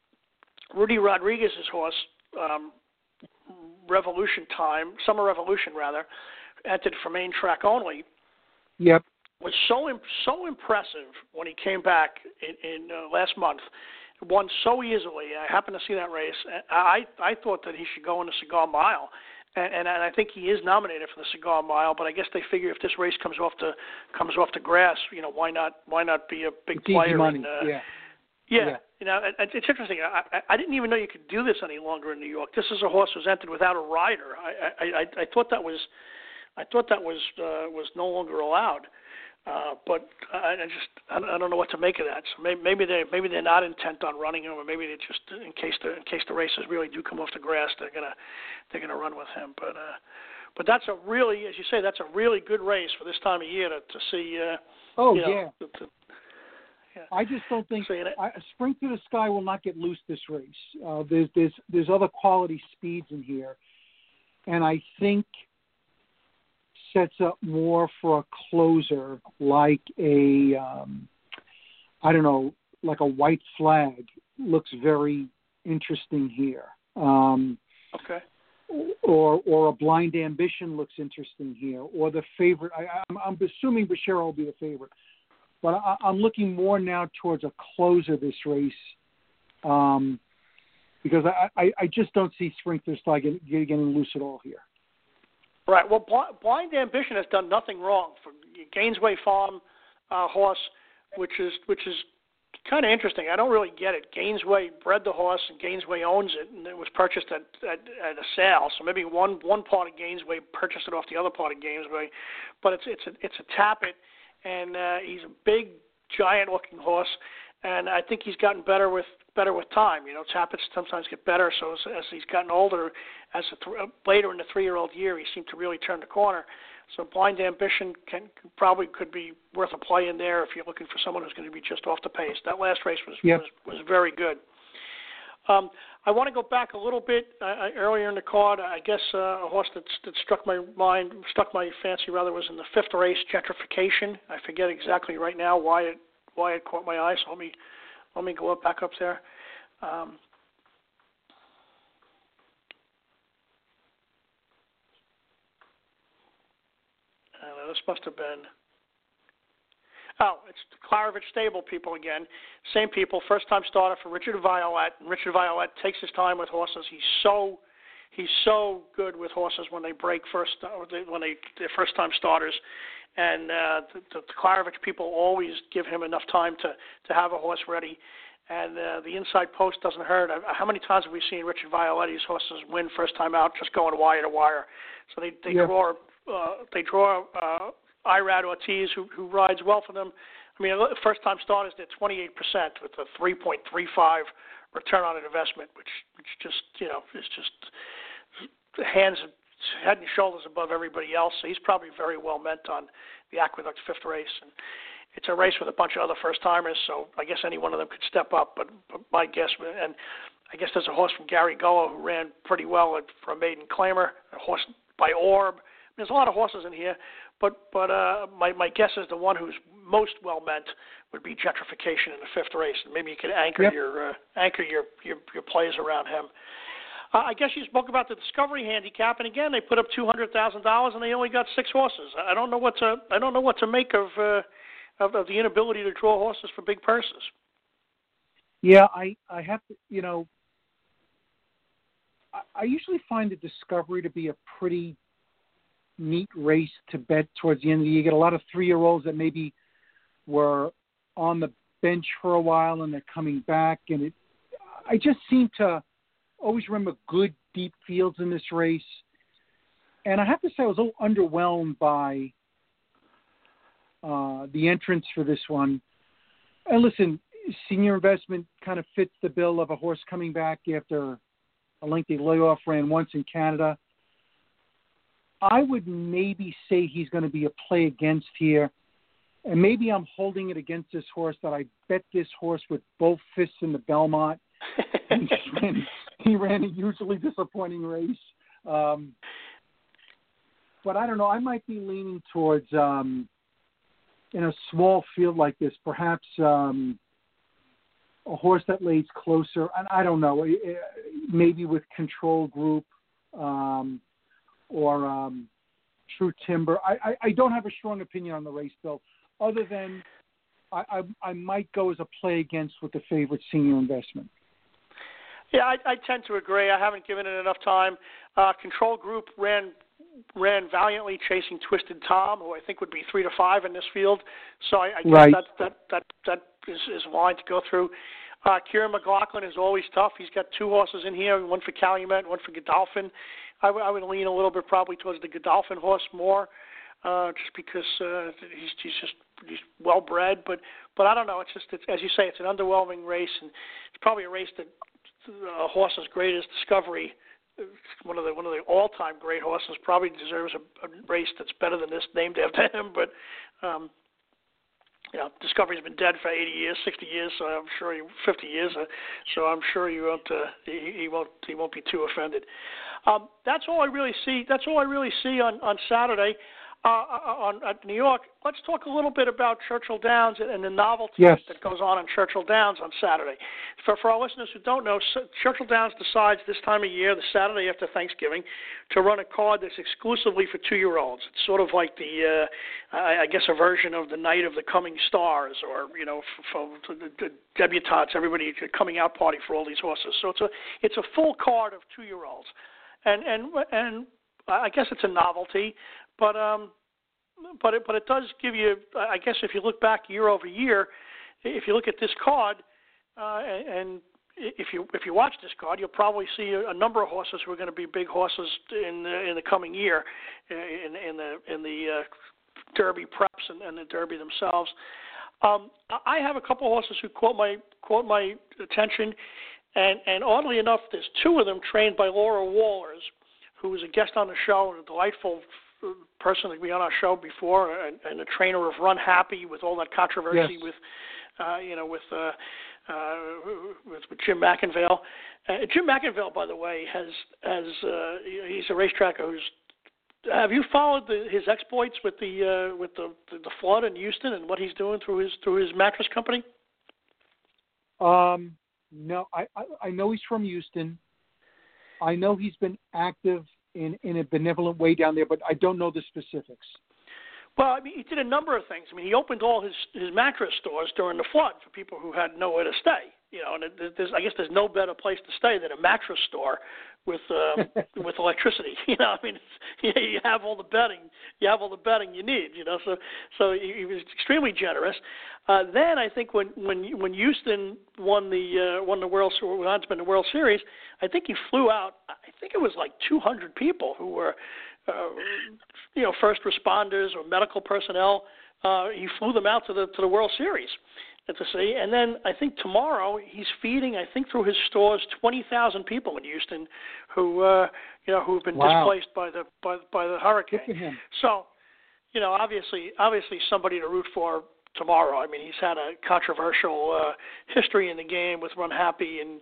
Rudy Rodriguez's horse. Um, Revolution Time, Summer Revolution rather, entered for main track only. Yep. Was so so impressive when he came back in, in uh, last month. Won so easily. I happened to see that race. I I thought that he should go in the Cigar Mile, and, and and I think he is nominated for the Cigar Mile. But I guess they figure if this race comes off the comes off the grass, you know, why not why not be a big it's player? Easy money. In, uh, yeah. Yeah, yeah. You know, it, it's interesting. I, I didn't even know you could do this any longer in New York. This is a horse who's entered without a rider. I, I, I, I thought that was, I thought that was uh, was no longer allowed. Uh, but I, I just, I, I don't know what to make of that. So maybe, maybe they, maybe they're not intent on running him, or maybe they just, in case the, in case the races really do come off the grass, they're gonna, they're gonna run with him. But, uh, but that's a really, as you say, that's a really good race for this time of year to, to see. Uh, oh you know, yeah. To, to, Yeah. I just don't think I, Spring to the Sky will not get loose this race. Uh, there's there's there's other quality speeds in here, and I think sets up more for a closer like a um, I don't know, like a White Flag looks very interesting here. Um, okay. Or or a Blind Ambition looks interesting here, or the favorite. I, I'm, I'm assuming Bashir will be the favorite. But I, I'm looking more now towards a closer this race, um, because I, I, I just don't see Spring to the Sky getting, getting loose at all here. Right. Well, Blind Ambition has done nothing wrong for Gainesway Farm uh, horse, which is which is kind of interesting. I don't really get it. Gainesway bred the horse, and Gainesway owns it, and it was purchased at, at, at a sale. So maybe one one part of Gainesway purchased it off the other part of Gainesway, but it's it's a it's a Tappet. And uh, he's a big, giant-looking horse, and I think he's gotten better with better with time. You know, Tappets sometimes get better, so as, as he's gotten older, as a th- later in the three-year-old year, he seemed to really turn the corner. So Blind Ambition can probably could be worth a play in there if you're looking for someone who's going to be just off the pace. That last race was yep. was, was very good. Um, I want to go back a little bit uh, earlier in the card. I guess uh, a horse that that struck my mind, struck my fancy rather, was in the fifth race, Gentrification. I forget exactly right now why it why it caught my eye. So let me let me go up back up there. Um, uh, this must have been. Oh, it's Klarovich Stable people again. Same people, first-time starter for Richard Violette. And Richard Violette takes his time with horses. He's so he's so good with horses when they break first, when they they're first-time starters. And uh, the, the, the Klarovich people always give him enough time to, to have a horse ready. And uh, the inside post doesn't hurt. How many times have we seen Richard Violette's horses win first time out, just going wire to wire? So they they yeah. draw uh, they draw. Uh, Irad Ortiz, who, who rides well for them. I mean, first-time starters, they're twenty-eight percent with a three point three five return on an investment, which, which just, you know, is just hands, head and shoulders above everybody else. So he's probably very well meant on the Aqueduct fifth race. And it's a race with a bunch of other first-timers, so I guess any one of them could step up. But, but my guess, and I guess there's a horse from Gary Goa who ran pretty well at, for a maiden claimer, a horse by Orb. There's a lot of horses in here, but but uh, my my guess is the one who's most well meant would be Gentrification in the fifth race, and maybe you could anchor yep. your uh, anchor your, your your plays around him. Uh, I guess you spoke about the Discovery handicap, and again they put up two hundred thousand dollars, and they only got six horses. I don't know what to I don't know what to make of, uh, of of the inability to draw horses for big purses. Yeah, I I have to you know I, I usually find the Discovery to be a pretty neat race to bet towards the end of the year. You get a lot of three-year-olds that maybe were on the bench for a while and they're coming back, and it. I just seem to always remember good deep fields in this race, and I have to say I was a little underwhelmed by uh, the entrance for this one. And listen, Senior Investment kind of fits the bill of a horse coming back after a lengthy layoff, ran once in Canada. I would maybe say he's going to be a play against here. And maybe I'm holding it against this horse that I bet this horse with both fists in the Belmont. he, ran, he ran a hugely disappointing race. Um, but I don't know. I might be leaning towards, um, in a small field like this, perhaps um, a horse that lays closer. And I don't know. Maybe with Control Group. Um, or um, True Timber. I, I, I don't have a strong opinion on the race, though, other than I, I, I might go as a play against with the favorite Senior Investment. Yeah, I, I tend to agree. I haven't given it enough time. Uh, Control Group ran ran valiantly chasing Twisted Tom, who I think would be three to five in this field. So I, I guess right. that, that, that, that is, is a line to go through. Uh, Kieran McLaughlin is always tough. He's got two horses in here, one for Calumet, one for Godolphin. I, w- I would lean a little bit probably towards the Godolphin horse more, uh, just because uh, he's, he's just he's well bred. But but I don't know. It's just it's, as you say, it's an underwhelming race, and it's probably a race that a horse as great as Discovery, one of the one of the all-time great horses, probably deserves a, a race that's better than this, named after him. But um, you know, Discovery's been dead for eighty years, sixty years, so I'm sure he, fifty years. Uh, so I'm sure you won't uh, he, he won't he won't be too offended. Um, that's all I really see. That's all I really see on on Saturday uh, on at New York. Let's talk a little bit about Churchill Downs and the novelty yes. that goes on on Churchill Downs on Saturday. For for our listeners who don't know, Churchill Downs decides this time of year, the Saturday after Thanksgiving, to run a card that's exclusively for two-year-olds. It's sort of like the, uh, I, I guess, a version of the Night of the Coming Stars, or you know, for, for the, the debutantes, everybody coming out party for all these horses. So it's a it's a full card of two-year-olds. And and and I guess it's a novelty, but um, but it but it does give you. I guess if you look back year over year, if you look at this card, uh, and, and if you if you watch this card, you'll probably see a, a number of horses who are going to be big horses in the, in the coming year, in in the in the uh, Derby preps and, and the Derby themselves. Um, I have a couple of horses who caught my caught my attention. And, and oddly enough, there's two of them trained by Laura Wallers, who was a guest on the show, and a delightful person to be on our show before, and, and a trainer of Run Happy with all that controversy yes. with, uh, you know, with, uh, uh, with with Jim McIngvale. Uh, Jim McIngvale, by the way, has has uh, he's a racetracker who's. Have you followed the, his exploits with the uh, with the, the the flood in Houston and what he's doing through his through his mattress company? Um. No, I, I, I know he's from Houston. I know he's been active in, in a benevolent way down there, but I don't know the specifics. Well, I mean, he did a number of things. I mean, he opened all his, his mattress stores during the flood for people who had nowhere to stay. You know, and there's, I guess there's no better place to stay than a mattress store with um, with electricity. You know, I mean, it's, you have all the bedding, you have all the bedding you need. You know, so so he, he was extremely generous. Uh, then I think when when when Houston won the uh, won the World went on to win the World Series, I think he flew out. I think it was like two hundred people who were, uh, you know, first responders or medical personnel. Uh, he flew them out to the to the World Series to see, and then I think tomorrow he's feeding, I think through his stores, twenty thousand people in Houston, who uh, you know who have been wow. displaced by the by, by the hurricane. So, you know, obviously, obviously somebody to root for tomorrow. I mean, he's had a controversial uh, history in the game with Run Happy and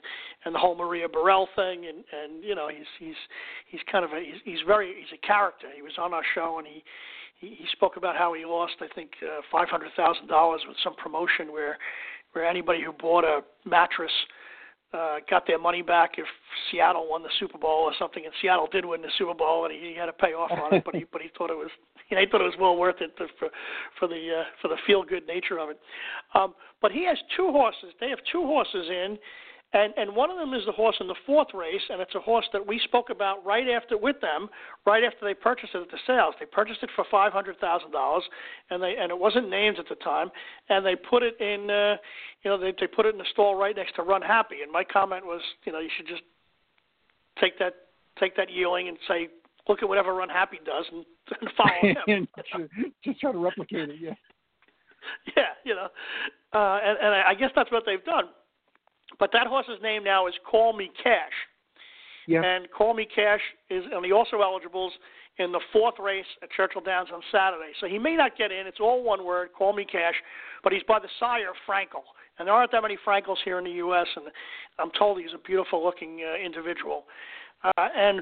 and the whole Maria Burrell thing, and, and you know, he's he's he's kind of a he's, he's very he's a character. He was on our show, and he he, he spoke about how he lost, I think, uh, five hundred thousand dollars with some promotion where where anybody who bought a mattress uh, got their money back if Seattle won the Super Bowl or something, and Seattle did win the Super Bowl, and he, he had to pay off on it, but he but he thought it was you know, he thought it was well worth it to, for for the uh, for the feel good nature of it. Um, but he has two horses. They have two horses in. And and one of them is the horse in the fourth race, and it's a horse that we spoke about right after with them, right after they purchased it at the sales. They purchased it for five hundred thousand dollars, and they and it wasn't named at the time, and they put it in, uh, you know, they they put it in the stall right next to Run Happy. And my comment was, you know, you should just take that take that yearling and say, look at whatever Run Happy does and, and follow him. Just try to replicate it, yeah. Yeah, you know, uh, and and I guess that's what they've done. But that horse's name now is Call Me Cash. Yep. And Call Me Cash is and he also eligibles in the fourth race at Churchill Downs on Saturday. So he may not get in. It's all one word, Call Me Cash. But he's by the sire of Frankel. And there aren't that many Frankels here in the U S, and I'm told he's a beautiful-looking uh, individual. Uh, and,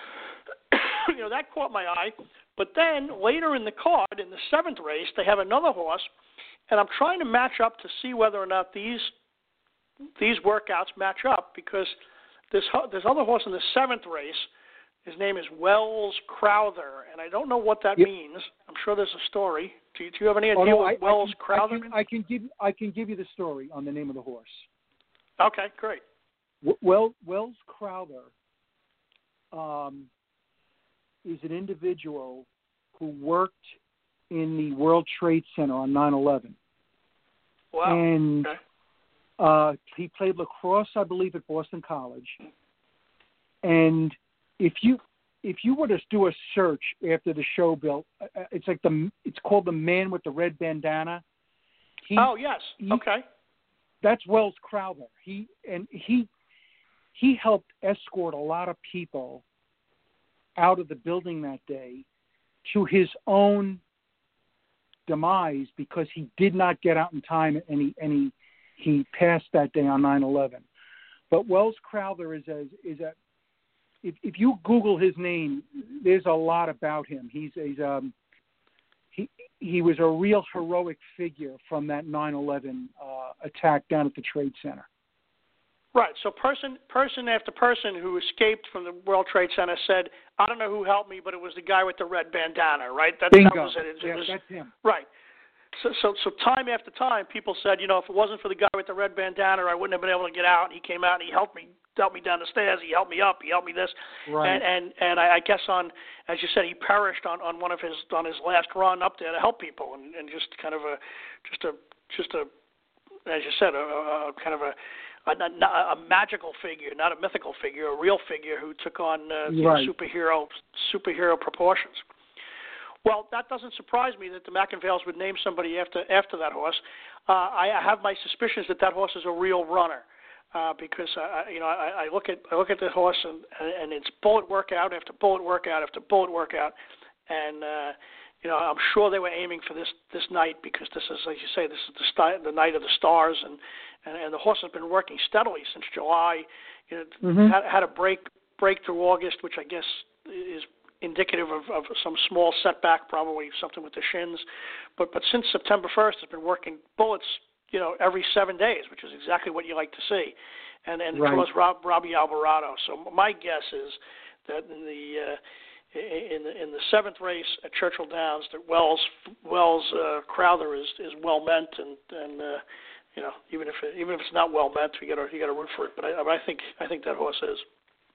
you know, that caught my eye. But then later in the card, in the seventh race, they have another horse. And I'm trying to match up to see whether or not these – these workouts match up, because this this other horse in the seventh race, his name is Wells Crowther, and I don't know what that yep. means. I'm sure there's a story. Do you, do you have any idea oh, no, what I, Wells I can, Crowther I can, means? I can give I can give you the story on the name of the horse. Okay, great. Well, Wells Crowther um, is an individual who worked in the World Trade Center on nine eleven. Wow. And okay. Uh, he played lacrosse, I believe, at Boston College. And if you if you were to do a search after the show, Bill, it's like the it's called The Man with the Red Bandana. He, oh yes, he, okay. That's Wells Crowther. He and he he helped escort a lot of people out of the building that day to his own demise, because he did not get out in time, and he and he. He passed that day on nine eleven. But Wells Crowther is a, is a if, if you Google his name, there's a lot about him. He's, he's um, he he was a real heroic figure from that nine eleven uh, attack down at the Trade Center. Right. So person person after person who escaped from the World Trade Center said, I don't know who helped me, but it was the guy with the red bandana, right? That, Bingo. that was it. it yeah, was, that's him. Right. So, so, so time after time, people said, you know, if it wasn't for the guy with the red bandana, I wouldn't have been able to get out. And he came out and he helped me, helped me down the stairs. He helped me up. He helped me this. Right. And and, and I, I guess on, as you said, he perished on, on one of his on his last run up there to help people, and, and just kind of a, just a, just a, as you said, a, a kind of a, a, a magical figure, not a mythical figure, a real figure who took on uh, right. you know, superhero superhero proportions. Well, that doesn't surprise me that the McIngvales would name somebody after after that horse. Uh, I, I have my suspicions that that horse is a real runner, uh, because I, you know I, I look at I look at the horse and and it's bullet workout after bullet workout after bullet workout, and uh, you know I'm sure they were aiming for this this night, because this is, like you say, this is the st- the night of the stars, and, and, and the horse has been working steadily since July. You know, mm-hmm. had, had a break break through August, which I guess is indicative of, of some small setback, probably something with the shins. But but since September first, has been working bullets, you know, every seven days, which is exactly what you like to see. And and right. it was Rob, Robbie Alvarado. So my guess is that in the uh, in the in the seventh race at Churchill Downs, that Wells Wells uh, Crowther is, is well meant, and and uh, you know, even if it, even if it's not well meant, you got to you got to root for it. But I, I think I think that horse is.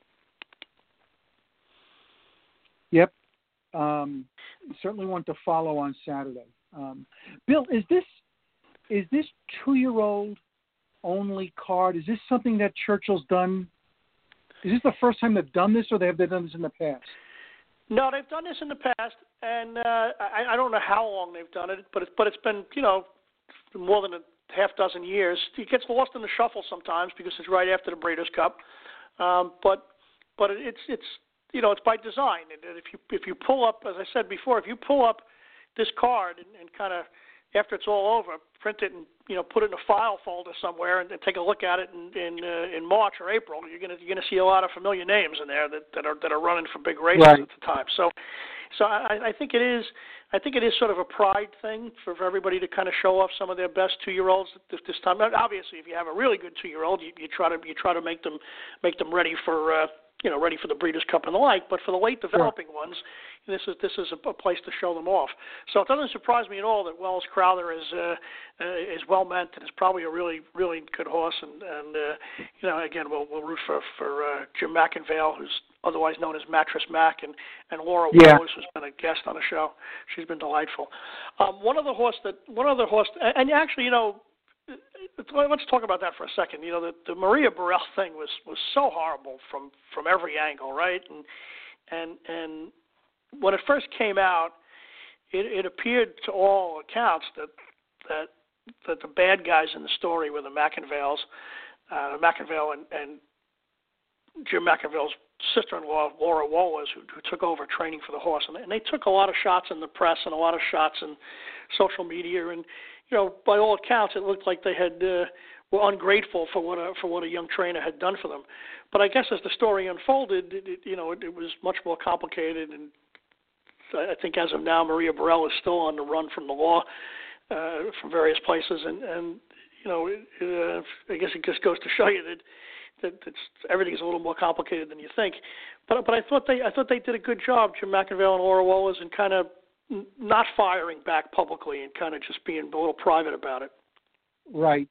Yep. Um, certainly want to follow on Saturday. Um, Bill, is this is this two-year-old only card? Is this something that Churchill's done? Is this the first time they've done this, or have they done this in the past? No, they've done this in the past, and uh, I, I don't know how long they've done it, but it's, but it's been, you know, more than a half dozen years. It gets lost in the shuffle sometimes because it's right after the Breeders' Cup, um, but but it's it's. You know, it's by design. And if you if you pull up, as I said before, if you pull up this card and, and kind of after it's all over, print it and you know put it in a file folder somewhere and, and take a look at it in in, uh, in March or April. You're gonna you're gonna see a lot of familiar names in there that, that are that are running for big races right. at the time. So, so I, I think it is I think it is sort of a pride thing for, for everybody to kind of show off some of their best two-year-olds this, this time. Obviously, if you have a really good two-year-old, you, you try to you try to make them make them ready for. Uh, you know, ready for the Breeders' Cup and the like, but for the late developing sure. ones, this is this is a, a place to show them off. So it doesn't surprise me at all that Wells Crowther is uh, uh, is well meant and is probably a really really good horse. And, and uh, you know, again, we'll we'll root for for uh, Jim McIngvale, who's otherwise known as Mattress Mac, and and Laura yeah. Wallace, who's been a guest on the show. She's been delightful. Um, one other horse that one other horse, and, and actually, you know. Let's talk about that for a second. You know, the, the Maria Burrell thing was, was so horrible from, from every angle, right? And and and when it first came out, it, it appeared to all accounts that that that the bad guys in the story were the McIngvales, uh, McIngvale and, and Jim McIngvale's sister-in-law, Laura Wallace, who, who took over training for the horse, and they, and they took a lot of shots in the press and a lot of shots in social media and. You know, by all accounts, it looked like they had uh, were ungrateful for what a for what a young trainer had done for them. But I guess as the story unfolded, it, it, you know, it, it was much more complicated. And I think as of now, Maria Burrell is still on the run from the law uh, from various places. And, and you know, it, uh, I guess it just goes to show you that that it's, everything's a little more complicated than you think. But but I thought they I thought they did a good job, Jim McIngvale and Laura Wallace, in kind of not firing back publicly and kind of just being a little private about it. Right.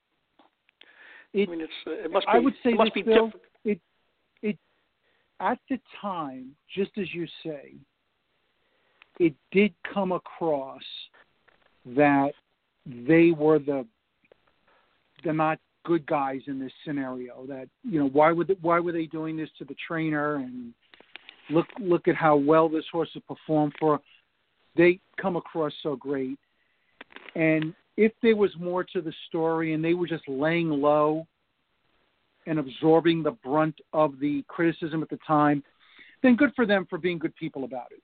It, I mean, it's uh, it must be. I would say it must this, be Bill, different. It it at the time, just as you say, it did come across that they were the the not good guys in this scenario. That you know why would they, why were they doing this to the trainer? And look look at how well this horse has performed for. They come across so great. And if there was more to the story and they were just laying low and absorbing the brunt of the criticism at the time, then good for them for being good people about it.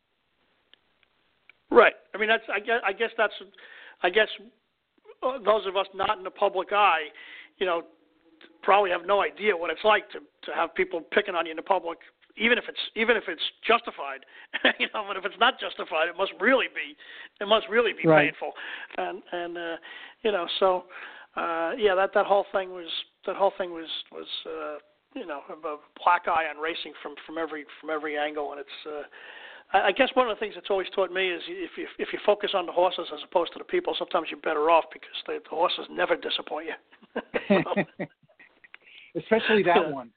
Right. I mean, that's. I guess. I guess that's. I guess those of us not in the public eye, you know, probably have no idea what it's like to to have people picking on you in the public. Even if it's even if it's justified, you know, but if it's not justified, it must really be, it must really be right. painful, and and uh, you know, so uh, yeah, that, that whole thing was that whole thing was was uh, you know a black eye on racing from, from every from every angle, and it's uh, I, I guess one of the things that's always taught me is if you if you focus on the horses as opposed to the people, sometimes you're better off because the, the horses never disappoint you. Especially that one.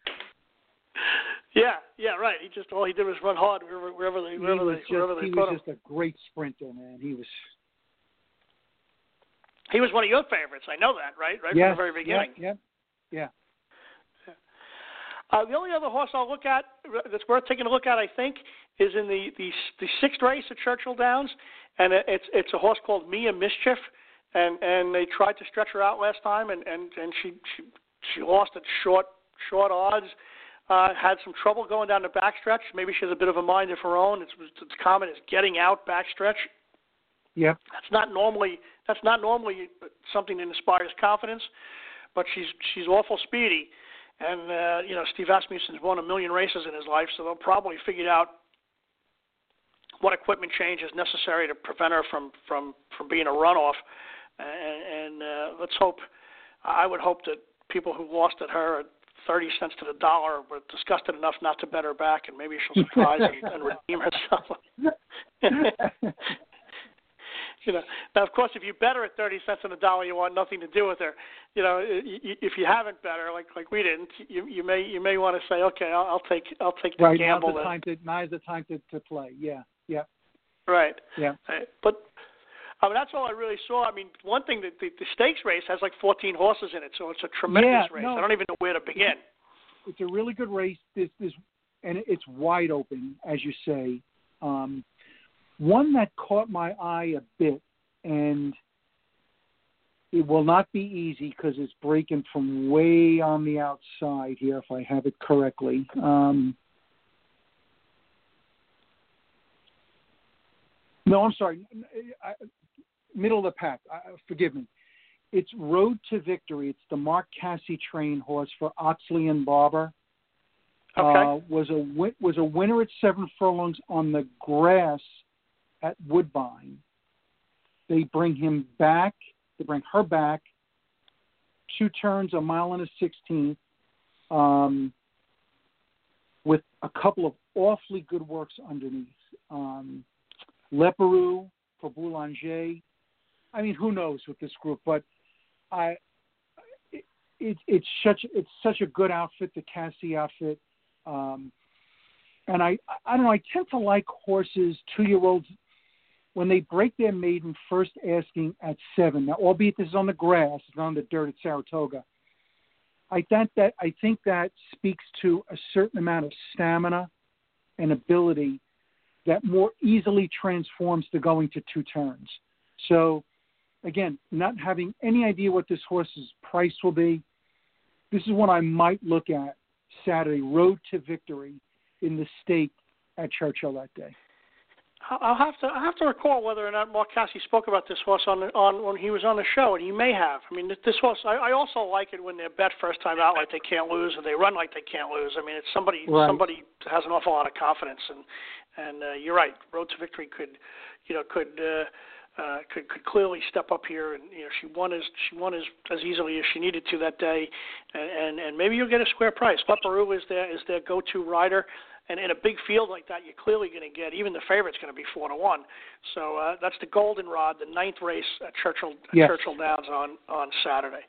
Yeah, yeah, right. He just all he did was run hard wherever, wherever they wherever they just, wherever they he put was him. just a great sprinter, man. He was. He was one of your favorites. I know that, right? Right yes, from the very beginning. Yeah, yeah, yeah. Uh, the only other horse I'll look at that's worth taking a look at, I think, is in the the, the sixth race at Churchill Downs, and it's it's a horse called Mia Mischief, and and they tried to stretch her out last time, and and, and she she she lost at short short odds. Uh, had some trouble going down the backstretch. Maybe she has a bit of a mind of her own. It's, it's common as getting out backstretch. Yeah. That's not normally that's not normally something that inspires confidence, but she's she's awful speedy, and uh, you know Steve Asmussen's won a million races in his life, so they'll probably figure out what equipment change is necessary to prevent her from from, from being a runoff, and, and uh, let's hope. I would hope that people who lost at her. thirty cents to the dollar, but disgusted enough not to bet her back, and maybe she'll surprise and, and redeem herself. You know, now of course, if you bet her at thirty cents on the dollar, you want nothing to do with her. You know, if you haven't bet her, like like we didn't, you you may you may want to say, okay, I'll, I'll take I'll take the right, gamble. Now's the time to now's the time to, to play. Yeah, yeah. Right. Yeah. But. I mean, that's all I really saw. I mean, one thing, that the, the stakes race has like fourteen horses in it, so it's a tremendous yeah, race. No, I don't even know where to begin. It's a really good race. This, this, and it's wide open, as you say. Um, one that caught my eye a bit, and it will not be easy because it's breaking from way on the outside here, if I have it correctly. Um, no, I'm sorry. I, middle of the pack. Uh, forgive me. It's Road to Victory. It's the Mark Casse train horse for Oxley and Barber. Okay. Uh, was a was a winner at seven furlongs on the grass at Woodbine. They bring him back. They bring her back. Two turns, a mile and a sixteenth, um, with a couple of awfully good works underneath. Um, Leparoux for Boulanger. I mean, who knows with this group? But I, it, it, it's such it's such a good outfit, the Casse outfit. Um, and I, I don't know, I tend to like horses, two-year-olds, when they break their maiden first asking at seven. Now, albeit this is on the grass, it's not on the dirt at Saratoga. I think that I think that speaks to a certain amount of stamina and ability that more easily transforms to going to two turns. So, again, not having any idea what this horse's price will be, this is what I might look at Saturday, Road to Victory in the stake at Churchill that day. I'll have to I have to recall whether or not Mark Casse spoke about this horse on on when he was on the show, and he may have. I mean, this horse. I, I also like it when they're bet first time out like they can't lose, or they run like they can't lose. I mean, it's somebody right. somebody has an awful lot of confidence, and and uh, you're right. Road to Victory could, you know, could. Uh, Uh, could could clearly step up here, and you know she won as she won as, as easily as she needed to that day, and and, and maybe you'll get a square price. Leparoux is their is their go-to rider, and in a big field like that, you're clearly going to get even the favorite's going to be four to one. So uh, that's the Goldenrod, the ninth race at Churchill yes. Churchill Downs on, on Saturday.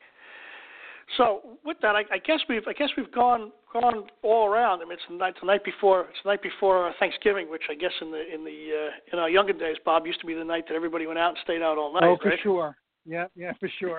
So with that, I, I guess we've I guess we've gone gone all around. I mean, it's the night the night before it's the night before Thanksgiving, which I guess in the in the uh, in our younger days, Bob, used to be the night that everybody went out and stayed out all night. Oh, for right? sure. Yeah, yeah, for sure.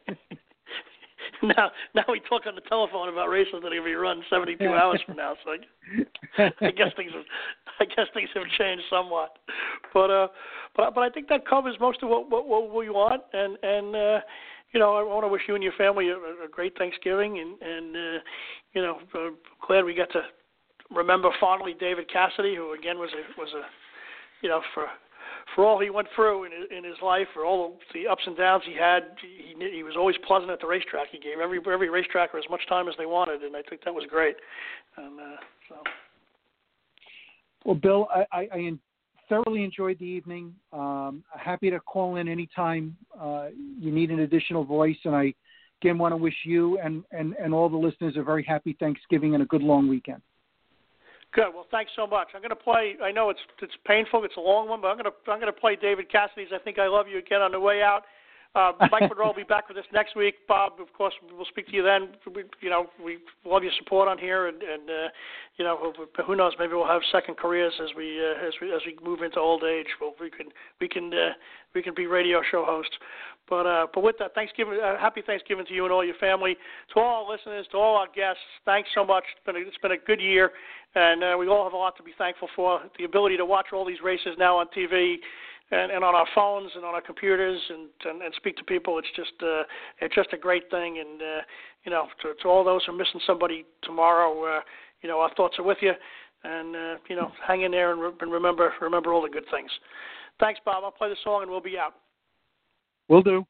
now now we talk on the telephone about races that are going to be run seventy-two hours from now. So I, I guess things have I guess things have changed somewhat. But uh, but but I think that covers most of what what, what we want, and and. Uh, You know, I want to wish you and your family a, a great Thanksgiving, and, and uh, you know, uh, glad we got to remember fondly David Cassidy, who again was a was a, you know, for for all he went through in his, in his life, for all the ups and downs he had, he he was always pleasant at the racetrack. He gave every every racetracker as much time as they wanted, and I think that was great. And uh, so, well, Bill, I, I, I thoroughly enjoyed the evening. Um, happy to call in anytime uh, you need an additional voice. And I, again, want to wish you and, and, and all the listeners a very happy Thanksgiving and a good long weekend. Good. Well, thanks so much. I'm going to play. I know it's it's painful. It's a long one, but I'm going to I'm going to play David Cassidy's "I Think I Love You" again on the way out. Uh, Mike Monroe will be back with us next week. Bob, of course, we'll speak to you then. We, you know, we love your support on here, and, and uh, you know, who knows? Maybe we'll have second careers as we uh, as we as we move into old age. Well, we can we can uh, we can be radio show hosts. But uh, but with that, Thanksgiving, uh, happy Thanksgiving to you and all your family, to all our listeners, to all our guests. Thanks so much. It's been a, it's been a good year, and uh, we all have a lot to be thankful for. The ability to watch all these races now on T V. And, and on our phones and on our computers and, and, and speak to people, it's just uh, it's just a great thing. And uh, you know, to, to all those who are missing somebody tomorrow, uh, you know, our thoughts are with you. And uh, you know, hang in there and, re- and remember remember all the good things. Thanks, Bob. I'll play the song and we'll be out. Will do.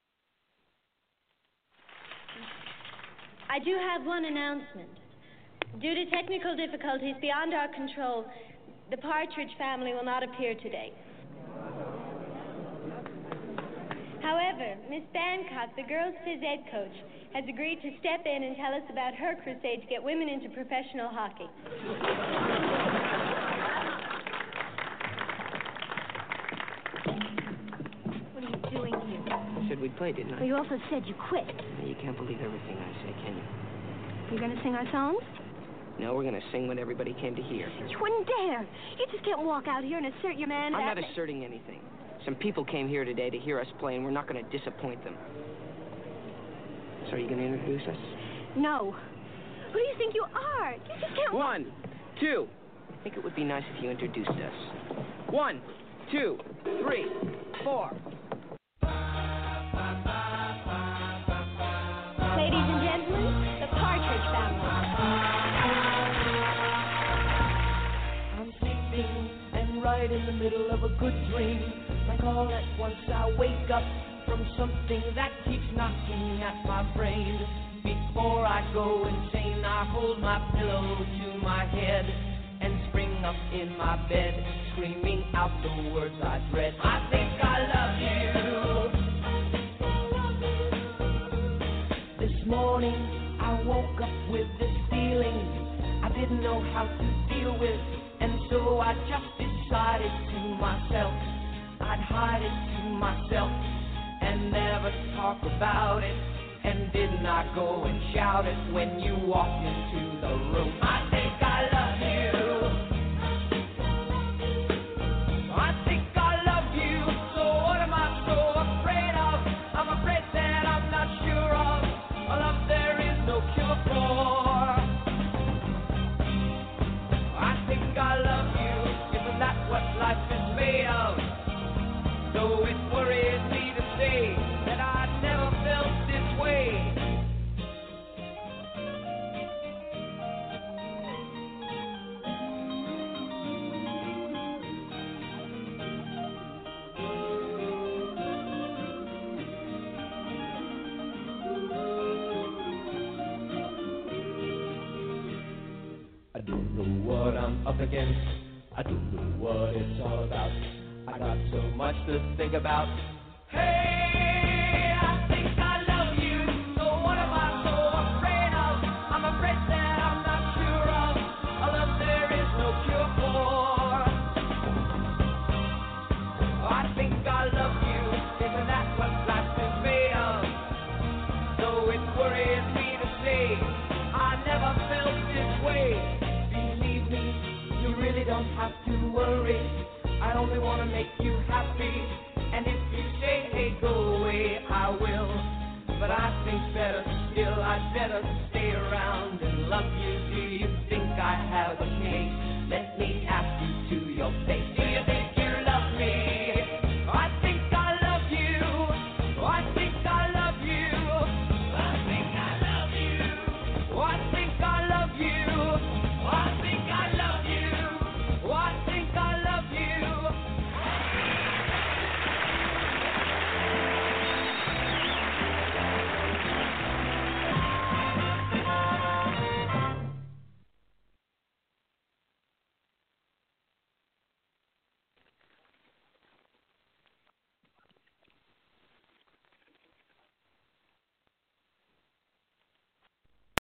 I do have one announcement. Due to technical difficulties beyond our control, the Partridge family will not appear today. However, Miss Bancock, the girls' phys ed coach, has agreed to step in and tell us about her crusade to get women into professional hockey. What are you doing here? I said we'd play, didn't I? Well, you also said you quit. You can't believe everything I say, can you? You're going to sing our songs? No, we're going to sing what everybody came to hear. You wouldn't dare. You just can't walk out here and assert your man. I'm not asserting anything. Some people came here today to hear us play, and we're not going to disappoint them. So are you going to introduce us? No. Who do you think you are? You just can't... One, two. I think it would be nice if you introduced us. One, two, three, four. Ladies and gentlemen, the Partridge family. I'm sleeping and riding right in the middle of a good dream. Like all at once I wake up from something that keeps knocking at my brain. Before I go insane, I hold my pillow to my head and spring up in my bed, screaming out the words I dread. I think I love you. This morning I woke up with this feeling I didn't know how to deal with, and so I just decided to myself I'd hide it to myself and never talk about it. And did not go and shout it when you walked into the room. I think I love you. I think I love you. So what am I so afraid of? I'm afraid that I'm not sure of a love there is no cure for. I think I love you. Isn't that what life is made of? Though it worries me to say that I never felt this way. I don't know what I'm up against. I don't know what it's all about. I got so much to think about. Hey, I think I love you. So what am I so afraid of? I'm afraid that I'm not sure of a love there is no cure for. I think I love you. Isn't that what life is made of? Though it worries me to say I never felt this way. Believe me, you really don't have to worry. I only want to make you happy. And if you say, hey, go away, I will. But I think better still, I'd better stay.